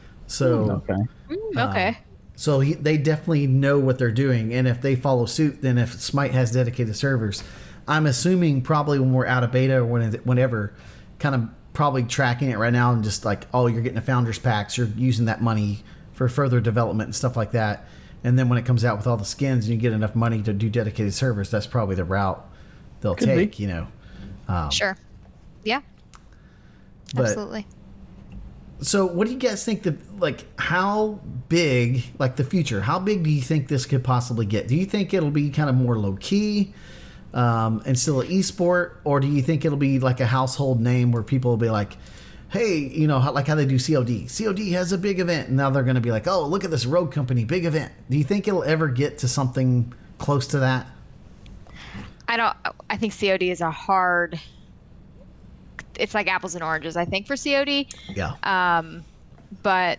So Okay. Mm, okay. so he, they definitely know what they're doing, and if they follow suit, then if Smite has dedicated servers, I'm assuming probably when we're out of beta or when whenever, kind of probably tracking it right now and just like, oh, you're getting a founders packs, you're using that money for further development and stuff like that, and then when it comes out with all the skins and you get enough money to do dedicated servers, that's probably the route they'll Could take. be. You know. Um, Sure. Yeah. but- Absolutely. So, what do you guys think that, like, how big, like, the future, how big do you think this could possibly get? Do you think it'll be kind of more low key um, and still an esport, or do you think it'll be like a household name where people will be like, hey, you know, how, like how they do C O D? C O D has a big event, and now they're going to be like, oh, look at this Rogue Company, big event. Do you think it'll ever get to something close to that? I don't. I think C O D is a hard. It's like apples and oranges, I think, for C O D. Yeah. Um, but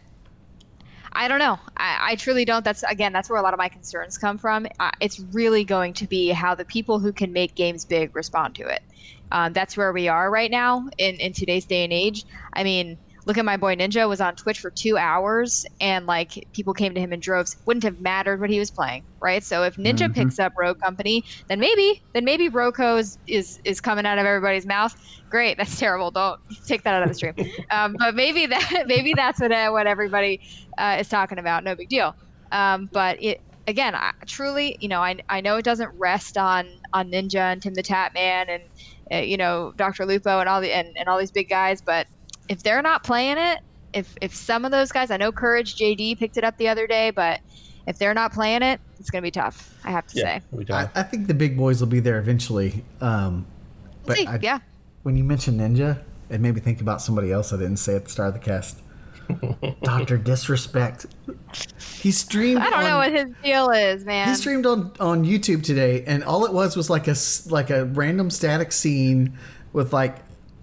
I don't know. I, I truly don't. That's again, that's where a lot of my concerns come from. Uh, it's really going to be how the people who can make games big respond to it. Um, that's where we are right now in, in today's day and age. I mean, look at my boy Ninja was on Twitch for two hours and like people came to him in droves. Wouldn't have mattered what he was playing, right? So if Ninja Mhm. picks up Rogue Company, then maybe, then maybe Roco is, is is coming out of everybody's mouth. Great, that's terrible. Don't take that out of the stream. Um, but maybe that maybe that's what uh, what everybody uh, is talking about. No big deal. Um, but it again, I, truly, you know, I I know it doesn't rest on on Ninja and Tim the Tap Man and uh, you know Doctor Lupo and all the and, and all these big guys, but if they're not playing it, if if some of those guys, I know Courage J D picked it up the other day, but if they're not playing it, it's gonna be tough. I have to Yeah, say. we I, don't. I think the big boys will be there eventually. Um, We'll but see. I, yeah. when you mentioned Ninja, it made me think about somebody else I didn't say at the start of the cast. Doctor Disrespect. He streamed. I don't on, know what his deal is, man. He streamed on, on YouTube today, and all it was was like a s- like a random static scene with like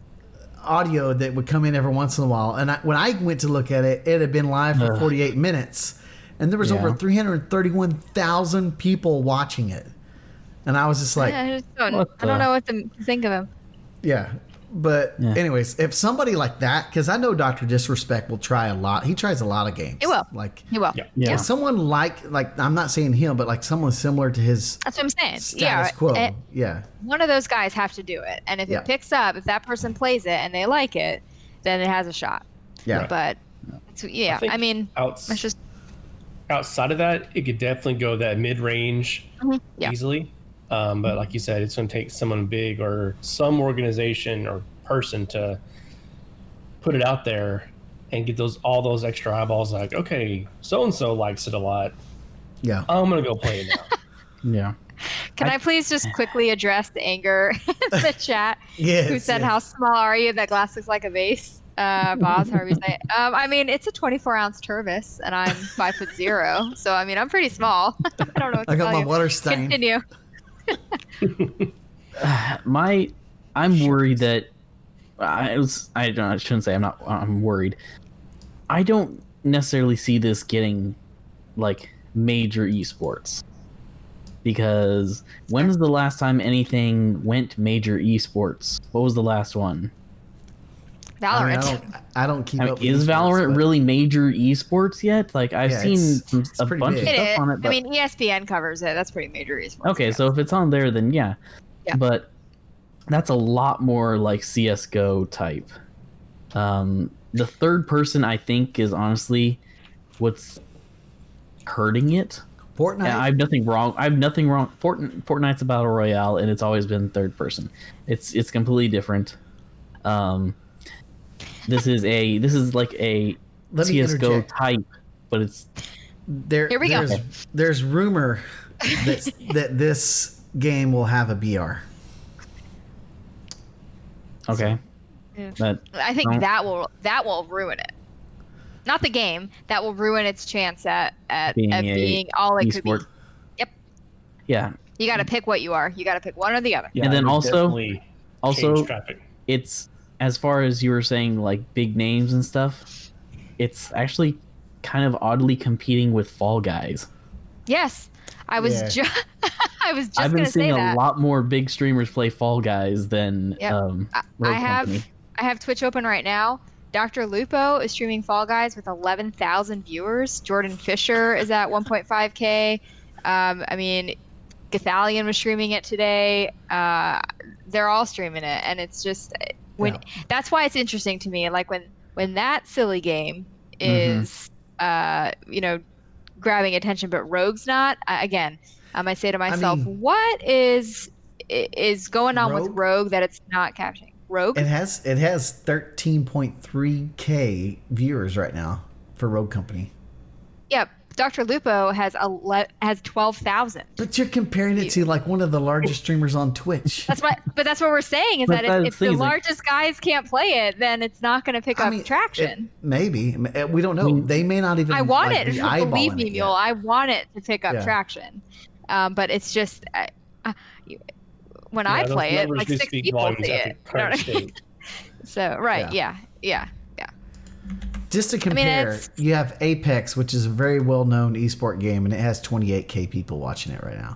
audio that would come in every once in a while. And I, when I went to look at it, it had been live for Ugh. forty-eight minutes, and there was Yeah. over three hundred thirty-one thousand people watching it. And I was just like, I, just don't, what I don't the- know what to think of him. yeah. But Yeah. anyways, if somebody like that, because I know Doctor Disrespect will try a lot. He tries a lot of games. He will. Like, He will. Yeah. Yeah. if someone like like I'm not saying him, but like someone similar to his That's what I'm saying. status yeah. quo. eh, yeah. one of those guys have to do it. And if Yeah. it picks up, if that person plays it and they like it, then it has a shot. Yeah. But it's, yeah, I, think mean, outs- it's just outside of that, it could definitely go that mid-range Mhm, yeah. easily. Um, but like you said, it's going to take someone big or some organization or person to put it out there and get those all those extra eyeballs. Like, okay, so and so likes it a lot. Yeah. I'm gonna go play it now. Yeah. Can I, I please just quickly address the anger in the chat? Yes, Who said, yes. "How small are you? That glass looks like a vase." Uh, Boz, however you say it. Um, I mean, it's a twenty-four ounce Tervis, and I'm five foot zero, so I mean, I'm pretty small. I don't know what to I got tell my you. water stain. Continue. My, I'm worried that I was. I don't. I shouldn't say I'm not. I'm worried. I don't necessarily see this getting like major esports, because when was the last time anything went major esports? What was the last one? I, mean, I Valorant. don't. I don't keep I mean, up. With is esports, Valorant but- really major esports yet? Like I've Yeah, seen it's- some, it's a pretty bunch big. of It stuff is. on it. I But, mean, E S P N covers it. That's pretty major esports. okay, yeah. so if it's on there, then yeah. Yeah. But that's a lot more like C S G O type. Um, the third person, I think, is honestly what's hurting it. Fortnite. Yeah, I have nothing wrong. I have nothing wrong. Fortnite, Fortnite's a battle royale, and it's always been third person. It's it's completely different. Um, this is a this is like a Let me C S G O interject. type, but it's There, Here we go. there's, There's rumor that that this game will have a B R. okay. Yeah. But I think don't- that will that will ruin it. Not the game. That will ruin its chance at at Being at a being all it could be. esport. Yep. Yeah. You got to pick what you are. You got to pick one or the other. Yeah, And then it would also- definitely Also, change traffic. it's as far as you were saying, like big names and stuff. It's actually kind of oddly competing with Fall Guys. Yes, I was Yeah. just I was just I've been gonna say seeing a that. lot more big streamers play Fall Guys than Yep. um, I, Rogue I have Company. I have Twitch open right now. Doctor Lupo is streaming Fall Guys with eleven thousand viewers. Jordan Fisher is at one point five K. Um, I mean, Gathalion was streaming it today. Uh, they're all streaming it, and it's just when Yeah. that's why it's interesting to me. Like when when that silly game is, uh, you know, grabbing attention, but Rogue's not. I, again, um, I say to myself, mean- what is i- is going on with Rogue? Rogue that it's not capturing? Rogue. It has it has thirteen point three K viewers right now for Rogue Company. Yep. Doctor Lupo has ele- has twelve thousand. But you're comparing it to like one of the largest streamers on Twitch. That's what, but that's what we're saying is But that that's if, the if the thing, like- largest guys can't play it, then it's not going to pick I up mean, traction. it- maybe we don't know. I mean, they may not even. I want like, it. be Believe eyeballing me, it Mule. yet. I want it to pick up Yeah. traction. Um, but it's just uh, uh, you- when Yeah, I those play it, numbers like do six speak people volumes see at it. the You know current what I mean? state. So right, yeah, yeah, yeah. Just to mean, compare, it's- you have Apex, which is a very well-known esport game, and it has twenty-eight K people watching it right now.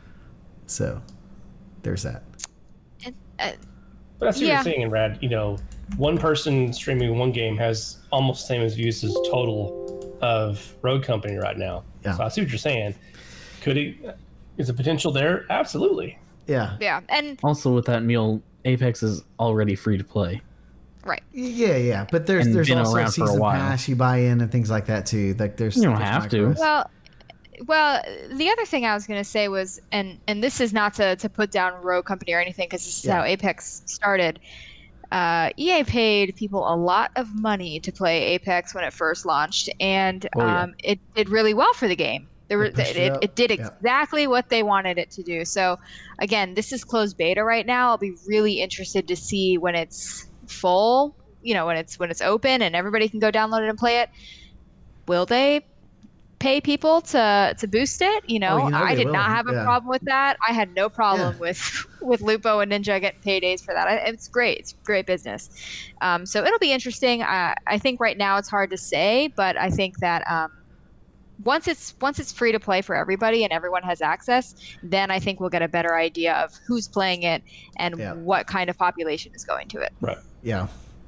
So, there's that. And, uh, But that's what Yeah. you're saying, Rad. You know, one person streaming one game has almost the same as views as total of Rogue Company right now. Yeah. So I see what you're saying. Could it? Is the potential there? Absolutely. Yeah, yeah, and Also, with that meal, Apex is already free to play. right. yeah, yeah. But there's And there's been also a around for a season while. pass you buy in and things like that too. Like there's You don't there's have to. micros. Well, well, the other thing I was going to say was, and and this is not to, to put down Rogue Company or anything, because this is Yeah. how Apex started. Uh, E A paid people a lot of money to play Apex when it first launched, and Oh, yeah. um, it did really well for the game. There were, It pushed it, it it, up. it did Yeah. exactly what they wanted it to do. So, again, this is closed beta right now. I'll be really interested to see when it's full. You know, when it's when it's open and everybody can go download it and play it. Will they pay people to to boost it? You know, Oh, you know I they did not will. have a Yeah. problem with that. I had no problem Yeah. with with Lupo and Ninja getting paydays for that. I, it's great. It's great business. Um, so it'll be interesting. I, I think right now it's hard to say, but I think that um, once it's once it's free to play for everybody and everyone has access, then I think we'll get a better idea of who's playing it and Yeah. what kind of population is going to it. Right. Yeah.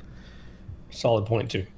Solid point too.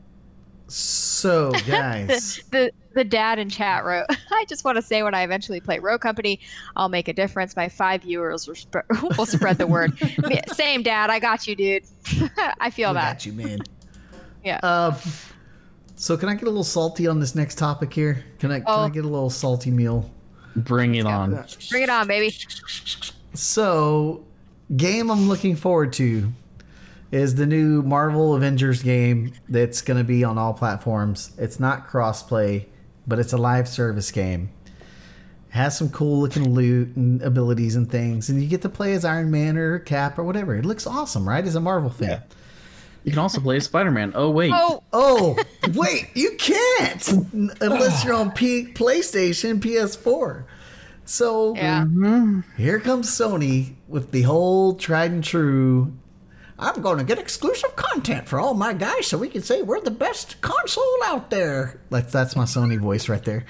So guys, The the dad in chat wrote, I just want to say when I eventually play Rogue Company, I'll make a difference. My five viewers will, sp- will spread the word. Yeah, same, dad. I got you, dude. I feel we that. got you, man. Yeah. Uh, so can I get a little salty on this next topic here? Can I can Oh. I get a little salty meal? Bring it on. Bring it on, baby. So, game I'm looking forward to. is the new Marvel Avengers game that's going to be on all platforms. It's not crossplay, but it's a live service game. It has some cool looking loot and abilities and things, and you get to play as Iron Man or Cap or whatever. It looks awesome, right? As a Marvel fan. Yeah. You can also play as Spider-Man. Oh, wait. Oh, Oh, wait, you can't unless you're on P- PlayStation, P S four. So yeah. here comes Sony with the whole tried and true. I'm going to get exclusive content for all my guys so we can say we're the best console out there. Like, that's my Sony voice right there.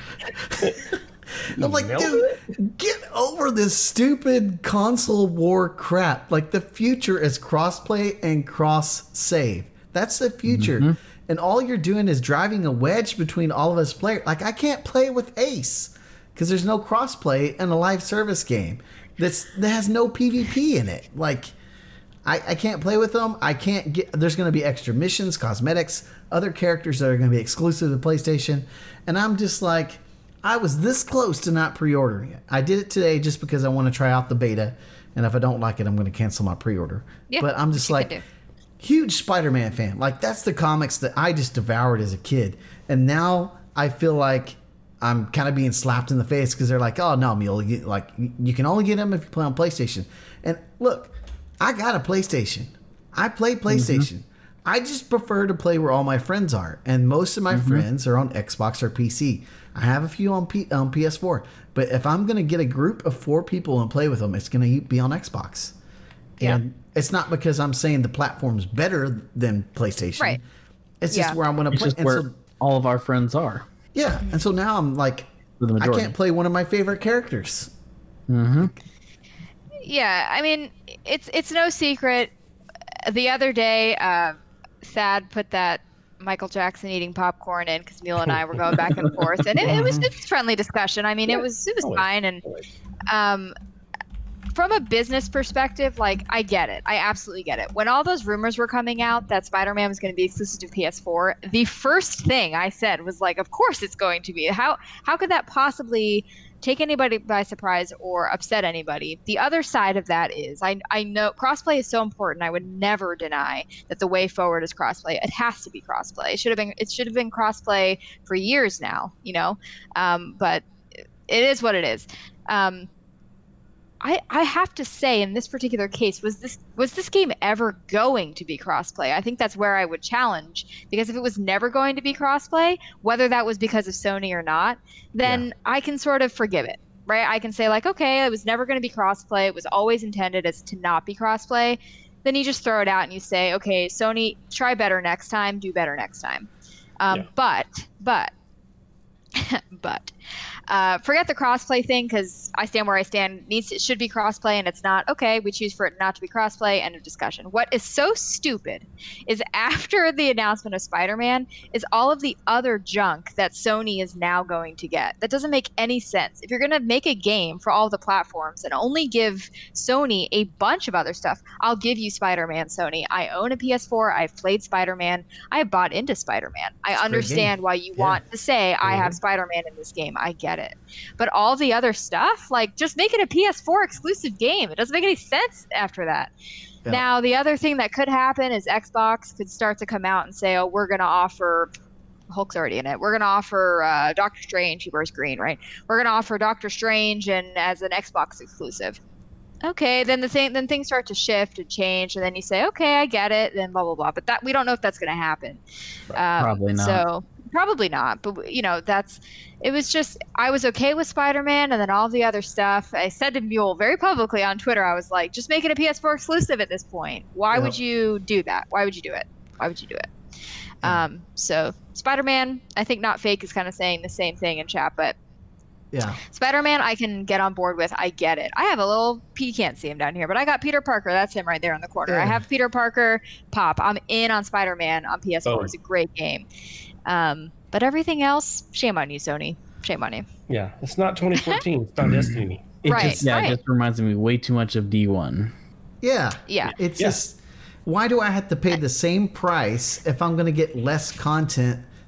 I'm like, nailed dude, get over this stupid console war crap. Like, the future is crossplay and cross save. That's the future. Mm-hmm. And all you're doing is driving a wedge between all of us players. Like, I can't play with Ace because there's no crossplay in a live service game that's that has no PvP in it. Like, I, I can't play with them. I can't get. There's going to be extra missions, cosmetics, other characters that are going to be exclusive to PlayStation, and I'm just like, I was this close to not pre-ordering it. I did it today just because I want to try out the beta, and if I don't like it, I'm going to cancel my pre-order. Yeah, but I'm just like, huge Spider-Man fan. Like, that's the comics that I just devoured as a kid, and now I feel like I'm kind of being slapped in the face because they're like, oh no, Mule, you, like you can only get them if you play on PlayStation. And look, I got a PlayStation. I play PlayStation. Mm-hmm. I just prefer to play where all my friends are, and most of my mm-hmm. friends are on Xbox or P C. I have a few on, P- on P S four, but if I'm going to get a group of four people and play with them, it's going to be on Xbox. Yeah. And it's not because I'm saying the platform's better than PlayStation. Right. It's just yeah. where I want to It's play. just and where so, all of our friends are. yeah, and so now I'm like, I can't play one of my favorite characters. Mm-hmm. Yeah, I mean, it's it's no secret. The other day, uh, Thad put that Michael Jackson eating popcorn in because Mule and I were going back and forth, and it, it was just a friendly discussion. I mean, yeah, it was it was always, fine, and always. um, from a business perspective, like, I get it. I absolutely get it. When all those rumors were coming out that Spider-Man was going to be exclusive to P S four, the first thing I said was like, of course it's going to be. How how could that possibly take anybody by surprise or upset anybody? The other side of that is, I I know crossplay is so important. I would never deny that the way forward is crossplay. It has to be crossplay. It should have been it should have been crossplay for years now, you know. Um, but it is what it is. Um, I, I have to say, in this particular case, was this was this game ever going to be crossplay? I think that's where I would challenge, because if it was never going to be crossplay, whether that was because of Sony or not, then yeah. I can sort of forgive it, right? I can say, like, okay, it was never going to be crossplay. It was always intended as to not be crossplay. Then you just throw it out and you say, okay, Sony, try better next time, do better next time. Um, yeah. But, but, but. Uh, forget the crossplay thing, because I stand where I stand. Needs it should be crossplay, and it's not. Okay, we choose for it not to be crossplay. End of discussion. What is so stupid is after the announcement of Spider-Man is all of the other junk that Sony is now going to get. That doesn't make any sense. If you're going to make a game for all the platforms and only give Sony a bunch of other stuff, I'll give you Spider-Man, Sony. I own a P S four. I've played Spider-Man. I have bought into Spider-Man. I It's understand why you Yeah. want to say I Mhm. have Spider-Man in this game. I get it. But all the other stuff, like, just make it a P S four exclusive game. It doesn't make any sense after that. Yeah. Now, the other thing that could happen is Xbox could start to come out and say, oh, we're going to offer Hulk's already in it. We're going to offer uh, Doctor Strange. He wears green, right? We're going to offer Doctor Strange and as an Xbox exclusive. Okay, then the thing, then things start to shift and change, and then you say, okay, I get it, then blah blah blah. But that we don't know if that's going to happen. Um, Probably not. So probably not. But you know, that's it was just I was okay with Spider-Man, and then all the other stuff. I said to Mule very publicly on Twitter, I was like, just make it a P S four exclusive at this point. Why Yep. would you do that? Why would you do it? Why would you do it? Um, so Spider-Man, I think Not Fake is kind of saying the same thing in chat, but Yeah. Spider-Man I can get on board with. I get it. I have a little you can't see him down here, but I got Peter Parker. That's him right there in the corner. Yeah. I have Peter Parker pop. I'm in on Spider-Man on P S four. Oh. It's a great game. Um, but everything else, shame on you, Sony. Shame on you. Yeah, it's not twenty fourteen. It's not Destiny. It Right, just, yeah, right. it just reminds me way too much of D one. Yeah. Yeah. It's Yeah. just, why do I have to pay the same price if I'm going to get less content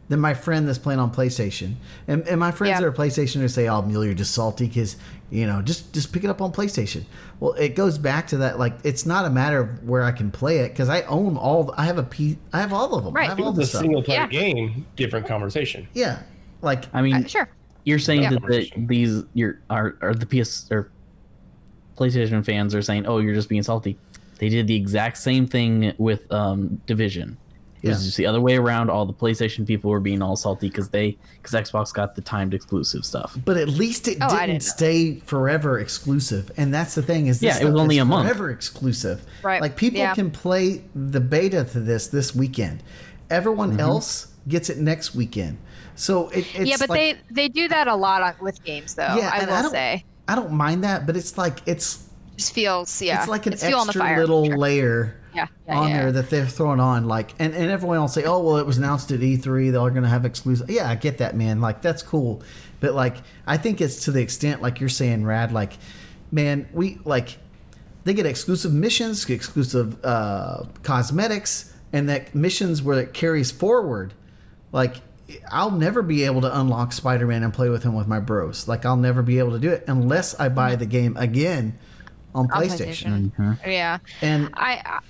than my friend that's playing on PlayStation. And, and my friends Yeah. that are PlayStation say, "Oh, Mule, you're just salty because you know just just pick it up on PlayStation." Well, it goes back to that. Like, it's not a matter of where I can play it because I own all. I have a P. I have all of them. Right. I have If all it's the a stuff. single player Yeah. game, different conversation. Yeah, like I mean, Uh, sure. you're saying Yeah. that the, these your are are the P S or PlayStation fans are saying, "Oh, you're just being salty." They did the exact same thing with um, Division. It was Yeah. just the other way around. All the PlayStation people were being all salty because they because Xbox got the timed exclusive stuff. But at least it Oh, I didn't didn't know. stay forever exclusive, and that's the thing is, this Yeah, it was stuff only is a month. forever exclusive. Right, Like people yeah. can play the beta to this this weekend. Everyone Mm-hmm. else gets it next weekend. So it, it's yeah, but like, they they do that a lot on, with games, though. Yeah, I and will I don't- say, I don't mind that, but it's like it's just feels yeah, it's like an it's fuel on the extra fire. little Sure. layer Yeah, yeah, on yeah. there that they're throwing on. Like, and, and everyone will say, "Oh, well, it was announced at E three. They're going to have exclusive." Yeah, I get that, man. Like, that's cool, but like, I think it's to the extent, like you're saying, Rad. Like, man, we like they get exclusive missions, exclusive uh, cosmetics, and that missions where it carries forward. Like, I'll never be able to unlock Spider-Man and play with him with my bros. Like, I'll never be able to do it unless I buy the game again on On PlayStation. Mm-hmm. Yeah, And I, I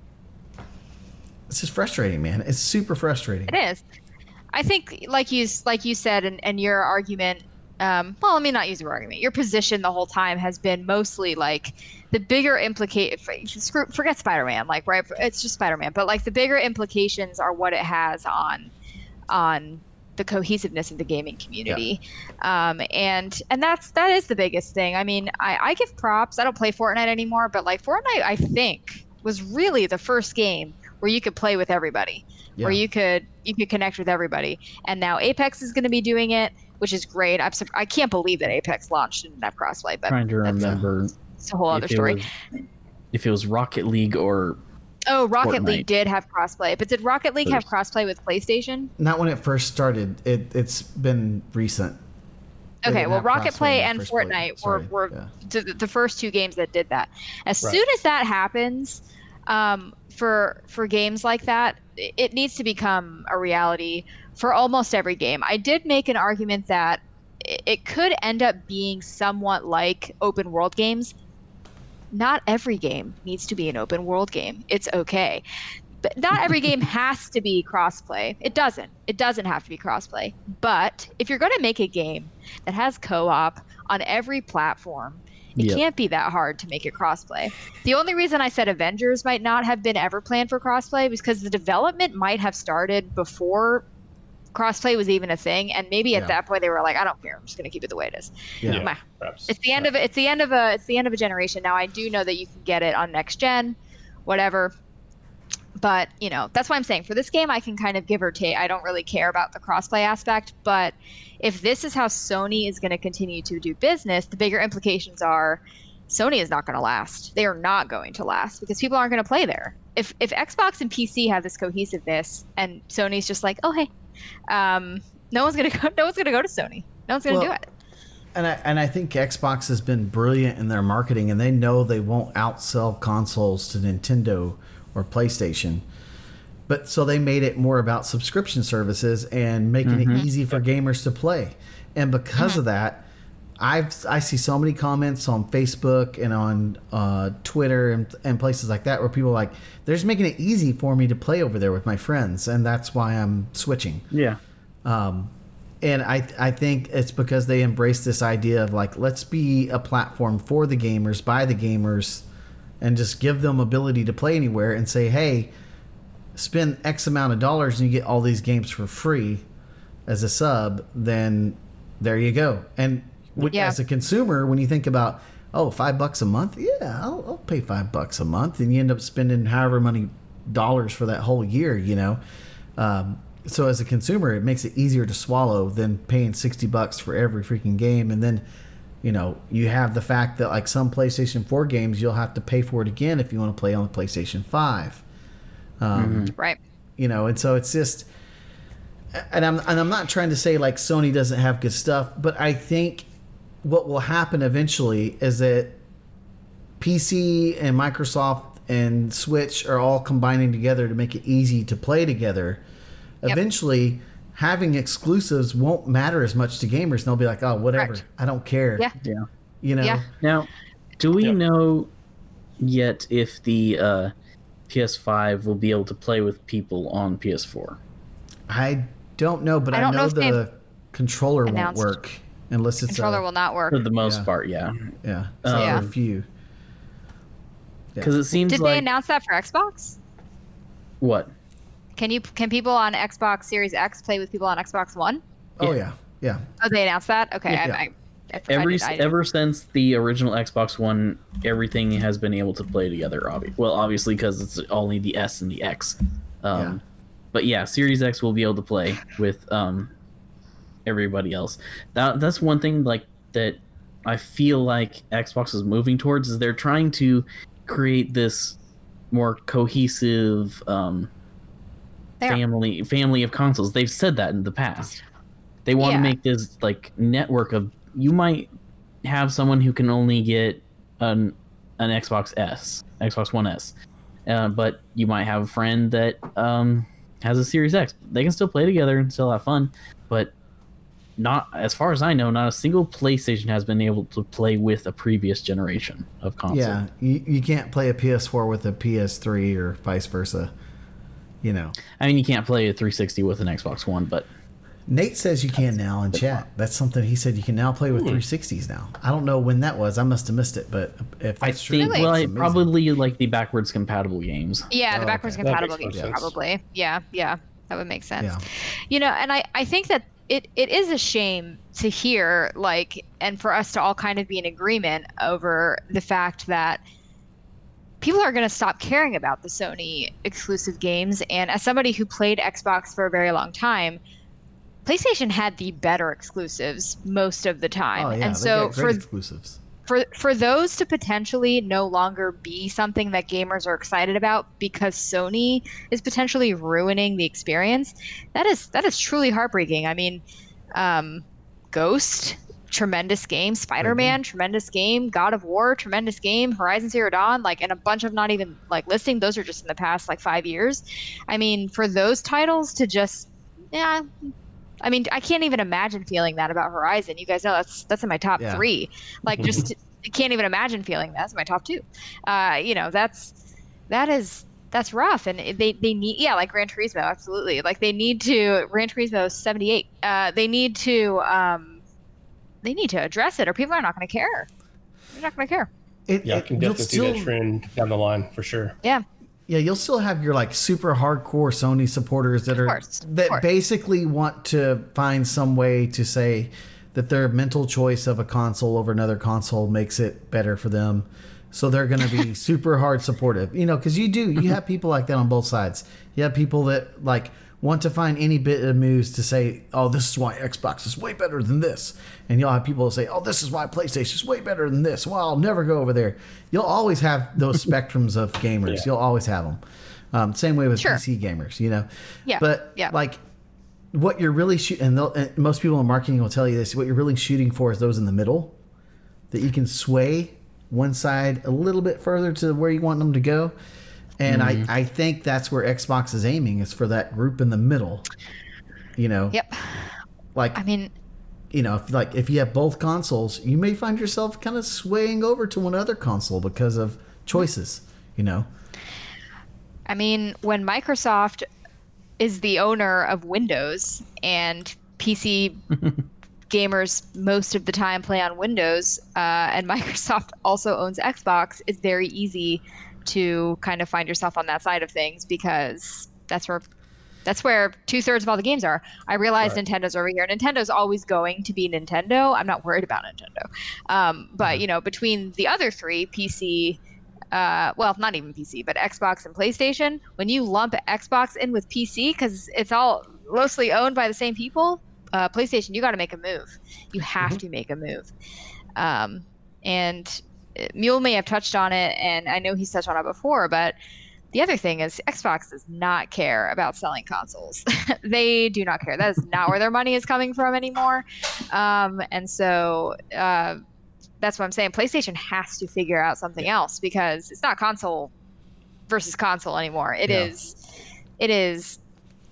it's just frustrating, man. It's super frustrating. it is. I think, like you like you said, and, and your argument. Um, well, let me not use your argument. Your position the whole time has been mostly like the bigger implicate. Screw, forget Spider-Man. Like, right? It's just Spider-Man. But like the bigger implications are what it has on on the cohesiveness of the gaming community. Um, and and that's that is the biggest thing. I mean, I, I give props. I don't play Fortnite anymore, but like Fortnite, I think was really the first game where you could play with everybody, Yeah. where you could you could connect with everybody. And now Apex is going to be doing it, which is great. I'm sur- I can't believe that Apex launched and didn't have crossplay, but Trying to that's a, remember it's a whole other if it story. was- if it was Rocket League or Oh, Rocket Fortnite. League did have crossplay, but did Rocket League have crossplay with PlayStation? Not when it first started. It it's been recent. They Okay, didn't well, have Rocket crossplay Play when it and first played. Fortnite were, Sorry. were Yeah. the, the first two games that did that. As Right. soon as that happens, um, for for games like that, it it needs to become a reality for almost every game. I did make an argument that it, it could end up being somewhat like open world games. Not every game needs to be an open world game. It's okay. But not every game has to be crossplay. It doesn't. It doesn't have to be crossplay. But if you're going to make a game that has co-op on every platform, it Yep. can't be that hard to make it crossplay. The only reason I said Avengers might not have been ever planned for crossplay was because the development might have started before crossplay was even a thing, and maybe at Yeah. that point they were like, I don't care, I'm just going to keep it the way it is. Yeah. Meh. perhaps. It's the end of it's the end of a it's the end of a generation. Now I do know that you can get it on next gen, whatever. But you know that's why I'm saying for this game I can kind of give or take. I don't really care about the crossplay aspect, but if this is how Sony is going to continue to do business, the bigger implications are Sony is not going to last. They are not going to last because people aren't going to play there. If if Xbox and P C have this cohesiveness and Sony's just like, oh hey, um, no one's gonna go. No one's gonna go to Sony. No one's gonna Well, do it. And I and I think Xbox has been brilliant in their marketing, and they know they won't outsell consoles to Nintendo or PlayStation. But so they made it more about subscription services and making it easy for gamers to play. And because of that, I've I see so many comments on Facebook and on uh, Twitter and, and places like that where people are like, they're just making it easy for me to play over there with my friends, and that's why I'm switching. yeah. Um, and I I think it's because they embrace this idea of like, let's be a platform for the gamers, by the gamers, and just give them ability to play anywhere and say, hey, spend X amount of dollars and you get all these games for free as a sub, then there you go. And when, Yeah. as a consumer, when you think about, oh, five bucks a month, yeah, I'll, I'll pay five bucks a month, and you end up spending however many dollars for that whole year, you know. Um, so as a consumer, it makes it easier to swallow than paying sixty bucks for every freaking game. And then, you know, you have the fact that like some PlayStation four games, you'll have to pay for it again if you want to play on the PlayStation five. Um, Right. You know, and so it's just, and I'm and I'm not trying to say like Sony doesn't have good stuff, but I think what will happen eventually is that P C and Microsoft and Switch are all combining together to make it easy to play together. Yep. Eventually, having exclusives won't matter as much to gamers. And they'll be like, oh, whatever. Correct. I don't care. Yeah. Yeah. You know? Yeah. Now, do we Yeah. know yet if the uh, P S five will be able to play with people on P S four? I don't know, but I I, don't know, know if they've the controller won't announced. work unless it's Controller a, will not work. For the most Yeah. part, yeah. yeah, Uh, so Yeah. a few. Because it seems Did like they announce that for Xbox? what? Can you can people on Xbox Series X play with people on Xbox One? Oh Yeah. yeah, yeah. Oh, they announced that. Okay, Yeah. I, I, I, Every I, did- I did- ever since the original Xbox One, everything has been able to play together. Obvi- well, obviously because it's only the S and the X. Um, Yeah. But yeah, Series X will be able to play with um, everybody else. That that's one thing like that I feel like Xbox is moving towards is they're trying to create this more cohesive um, They are. family family of consoles. They've said that in the past. They want Yeah. to make this like network of you might have someone who can only get an an Xbox S, Xbox One S, uh, but you might have a friend that um, has a Series X. They can still play together and still have fun, but not as far as I know, not a single PlayStation has been able to play with a previous generation of console. Yeah, you, you can't play a P S four with a P S three or vice versa. You know, I mean, you can't play a three sixty with an Xbox One, but Nate says you can now in chat. That's something he said you can now play with three sixties now. I don't know when that was. I must have missed it, but if I that's true, think Really? well, it's I amazing. probably like the backwards compatible games. Yeah, Oh, the backwards okay. That compatible makes more games sense. probably. Yeah, yeah, that would make sense. Yeah. You know, and I, I think that it, it is a shame to hear, like, and for us to all kind of be in agreement over the fact that people are going to stop caring about the Sony exclusive games. And as somebody who played Xbox for a very long time, PlayStation had the better exclusives most of the time. Oh yeah, and they so got for great exclusives. for for those to potentially no longer be something that gamers are excited about because Sony is potentially ruining the experience, that is that is truly heartbreaking. I mean, um, Ghost, tremendous game. Spider-Man, tremendous game. God of War, tremendous game. Horizon Zero Dawn, like, and a bunch of not even like listing. Those are just in the past like five years. I mean, for those titles to just, yeah. I mean, I can't even imagine feeling that about Horizon. You guys know that's that's in my top Yeah. three. Like, just I can't even imagine feeling that. That's my top two. Uh, you know, that's that is that's rough, and they they need yeah, like Gran Turismo, absolutely. Like they need to Gran Turismo seventy-eight. Uh, they need to um, they need to address it, or people are not going to care. They're not going to care. It, Yeah, I it- can you'll definitely see still, that trend down the line for sure. Yeah, yeah, you'll still have your like super hardcore Sony supporters that are course, of that course. basically want to find some way to say that their mental choice of a console over another console makes it better for them. So they're going to be super hard supportive, you know, because you do, you have people like that on both sides. You have people that like want to find any bit of news to say, oh, this is why Xbox is way better than this. And you'll have people that say, oh, this is why PlayStation is way better than this. Well, I'll never go over there. You'll always have those spectrums of gamers. Yeah. You'll always have them. Um, same way with Sure. P C gamers, you know. Yeah, But yeah. like what you're really shooting, and, they'll- and most people in marketing will tell you this, what you're really shooting for is those in the middle that you can sway one side a little bit further to where you want them to go. And I, I think that's where Xbox is aiming, is for that group in the middle. You know, yep. like, I mean, you know, if, like if you have both consoles, you may find yourself kind of swaying over to one other console because of choices, you know. I mean, when Microsoft is the owner of Windows and P C gamers most of the time play on Windows, uh, and Microsoft also owns Xbox, it's very easy to kind of find yourself on that side of things because that's where that's where two thirds of all the games are. I realize Right. Nintendo's over here. Nintendo's always going to be Nintendo. I'm not worried about Nintendo. Um, but, you know, between the other three, P C, uh, well, not even P C, but Xbox and PlayStation, when you lump Xbox in with P C, because it's all mostly owned by the same people, uh, PlayStation, you got to make a move. You have to make a move. Um, and uh, Mule may have touched on it, and I know he's touched on it before, but the other thing is Xbox does not care about selling consoles. They do not care. That is not where their money is coming from anymore. Um, and so uh, that's what I'm saying. PlayStation has to figure out something else because it's not console versus console anymore. It Yeah. is, it is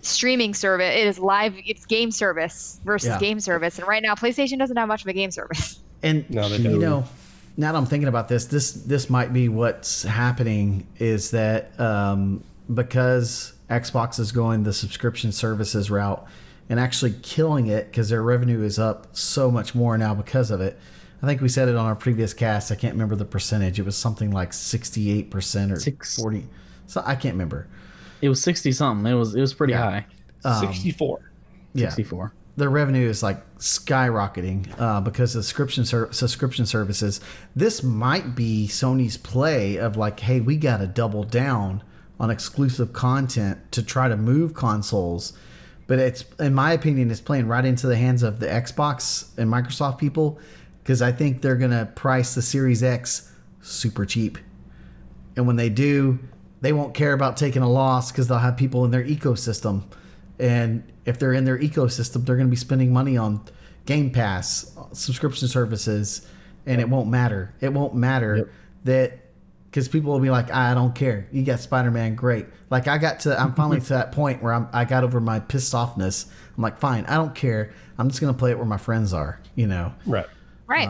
streaming service. It is live. It's game service versus Yeah. game service. And right now, PlayStation doesn't have much of a game service. And No, they you don't. know, now that I'm thinking about this, this this might be what's happening is that um, because Xbox is going the subscription services route and actually killing it because their revenue is up so much more now because of it. I think we said it on our previous cast. I can't remember the percentage. It was something like sixty-eight percent or Six. forty. So I can't remember. It was sixty something. It was it was pretty Yeah. high. sixty-four. Yeah. sixty-four. Their revenue is like skyrocketing uh, because of subscription ser- subscription services. This might be Sony's play of like, hey, we got to double down on exclusive content to try to move consoles. But it's, in my opinion, it's playing right into the hands of the Xbox and Microsoft people because I think they're gonna price the Series X super cheap, and when they do, they won't care about taking a loss because they'll have people in their ecosystem. And if they're in their ecosystem, they're going to be spending money on Game Pass, subscription services, and it won't matter. It won't matter Yep. that because people will be like, I don't care. You got Spider-Man, great. Like I got to, I'm finally to that point where I'm, I got over my pissed offness. I'm like, fine, I don't care. I'm just going to play it where my friends are, you know? Right. Right.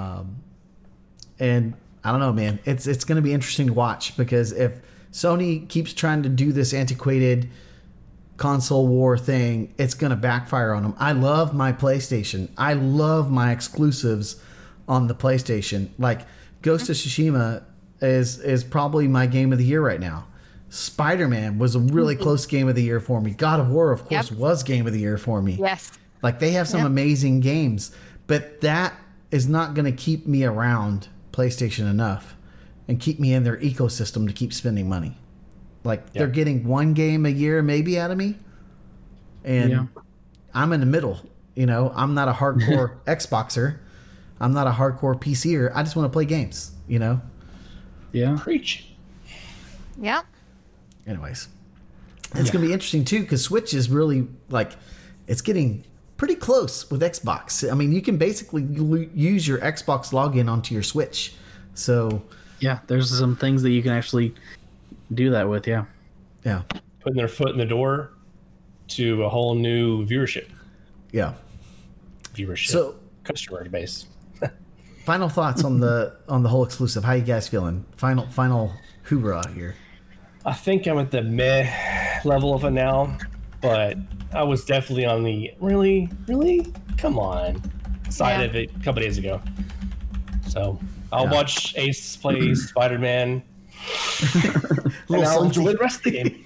And I don't know, man. It's it's going to be interesting to watch because if Sony keeps trying to do this antiquated console war thing, it's going to backfire on them. I love my PlayStation. I love my exclusives on the PlayStation. Like Ghost of Tsushima is is probably my game of the year right now. Spider-Man was a really close game of the year for me. God of War, of course, Yep. was game of the year for me. Yes. Like they have some Yep. amazing games, but that is not going to keep me around PlayStation enough and keep me in their ecosystem to keep spending money. Like they're Yeah. getting one game a year maybe out of me, and Yeah. I'm in the middle. You know, I'm not a hardcore Xboxer. I'm not a hardcore PCer. I just want to play games. You know. Yeah. Preach. Yep. Anyways, it's going to be interesting too because Switch is really like it's getting pretty close with Xbox. I mean, you can basically l- use your Xbox login onto your Switch. So, Yeah. There's some things that you can actually do that with. Yeah. yeah, Putting their foot in the door to a whole new viewership. yeah. Viewership. So, Customer base. final thoughts on the on the whole exclusive. How you guys feeling? Final final hoorah here. I think I'm at the meh level of it now, but I was definitely on the really, really, come on side Yeah. of it a couple days ago. So I'll Yeah. watch Ace play Spider-Man, and Little I'll salty. enjoy the rest of the game.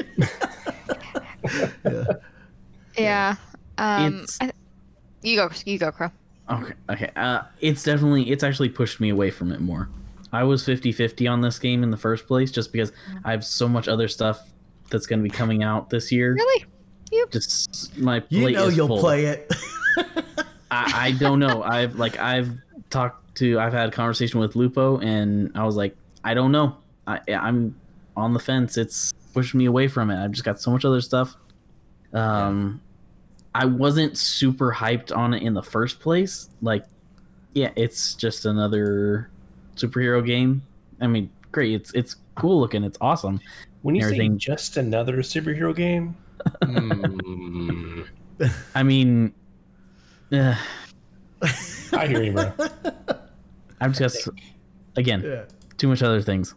Yeah. Um, It's- I, you go. You go, Crow. Okay. Okay. Uh, it's definitely it's actually pushed me away from it more. I was fifty-fifty on this game in the first place just because I have so much other stuff that's going to be coming out this year. Really? You? Just my You plate know is you'll full. play it. I, I don't know. I've like I've talked to I've had a conversation with Lupo and I was like, I don't know. I I'm on the fence. It's pushing me away from it. I've just got so much other stuff. Um I wasn't super hyped on it in the first place. Like, yeah, it's just another superhero game. I mean, great. It's it's cool looking. It's awesome. When you Everything- say just another superhero game, hmm, I mean, uh, I hear you, bro. I'm just again Yeah. too much other things.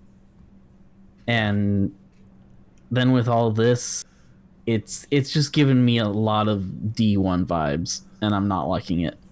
And then with all this, it's it's just given me a lot of D one vibes, and I'm not liking it.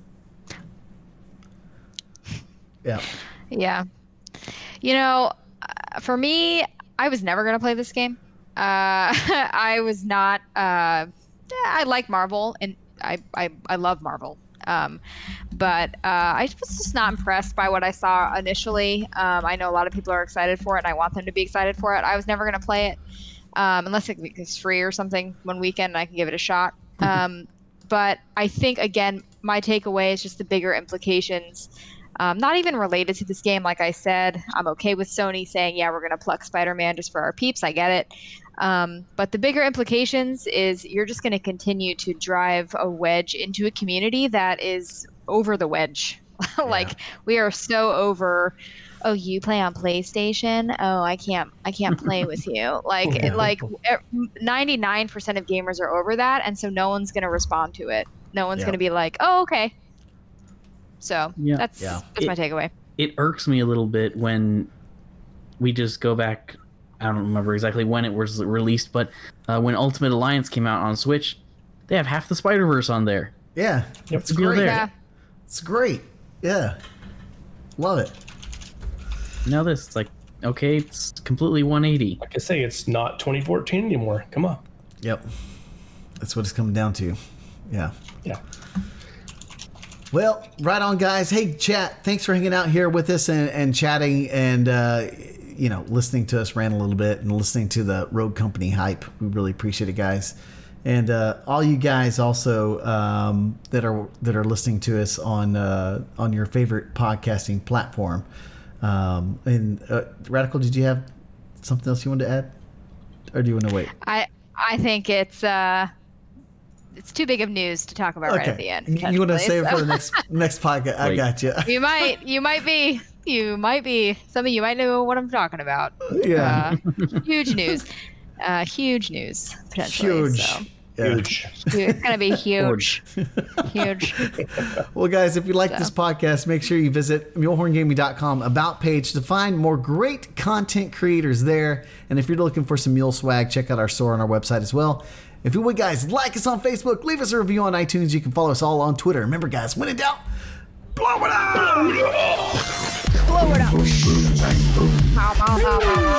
Yeah. Yeah. You know, uh, for me, I was never gonna play this game. Uh, I was not. Uh, I like Marvel, and I I, I love Marvel. Um, but uh, I was just not impressed by what I saw initially. Um, I know a lot of people are excited for it, and I want them to be excited for it. I was never gonna play it um, unless it, it's free or something one weekend, and I can give it a shot. Um, but I think again, my takeaway is just the bigger implications. Um, not even related to this game. Like I said, I'm okay with Sony saying, yeah, we're going to pluck Spider-Man just for our peeps. I get it. Um, but the bigger implications is you're just going to continue to drive a wedge into a community that is over the wedge. Like we are so over oh, you play on PlayStation? Oh, I can't, I can't play with you. Like, Yeah. like ninety-nine percent of gamers are over that, and so no one's gonna respond to it. No one's Yeah. gonna be like, oh, okay. So Yeah. that's Yeah. that's my takeaway. It irks me a little bit when we just go back. I don't remember exactly when it was released, but uh, when Ultimate Alliance came out on Switch, they have half the Spider-Verse on there. Yeah, Yep. it's great. There. Yeah. It's great. Yeah, love it. Now this, it's like, okay, it's completely one eighty. Like I say, it's not twenty fourteen anymore. Come on. Yep, that's what it's coming down to. Yeah. Yeah. Well, right on, guys. Hey, chat. Thanks for hanging out here with us and, and chatting and uh, you know listening to us rant a little bit and listening to the Rogue Company hype. We really appreciate it, guys. And uh, all you guys also um, that are that are listening to us on uh, on your favorite podcasting platform. Um, and uh, Radical, did you have something else you wanted to add, or do you want to wait? I I think it's uh it's too big of news to talk about right at the end. You, you want to potentially, save it so. for the next next podcast? I Wait. got you. You might you might be you might be some of you might know what I'm talking about. Yeah. Uh, huge news. Uh, huge news potentially. Huge. So. Yeah. Huge. It's gonna be huge. Huge. Well, guys, if you like this podcast, make sure you visit mule horn gaming dot com about page to find more great content creators there. And if you're looking for some Mule swag, check out our store on our website as well. If you would, guys, like us on Facebook, leave us a review on iTunes. You can follow us all on Twitter. Remember, guys, when in doubt, blow it up! Blow it up. Pow, pow, pow, pow, pow.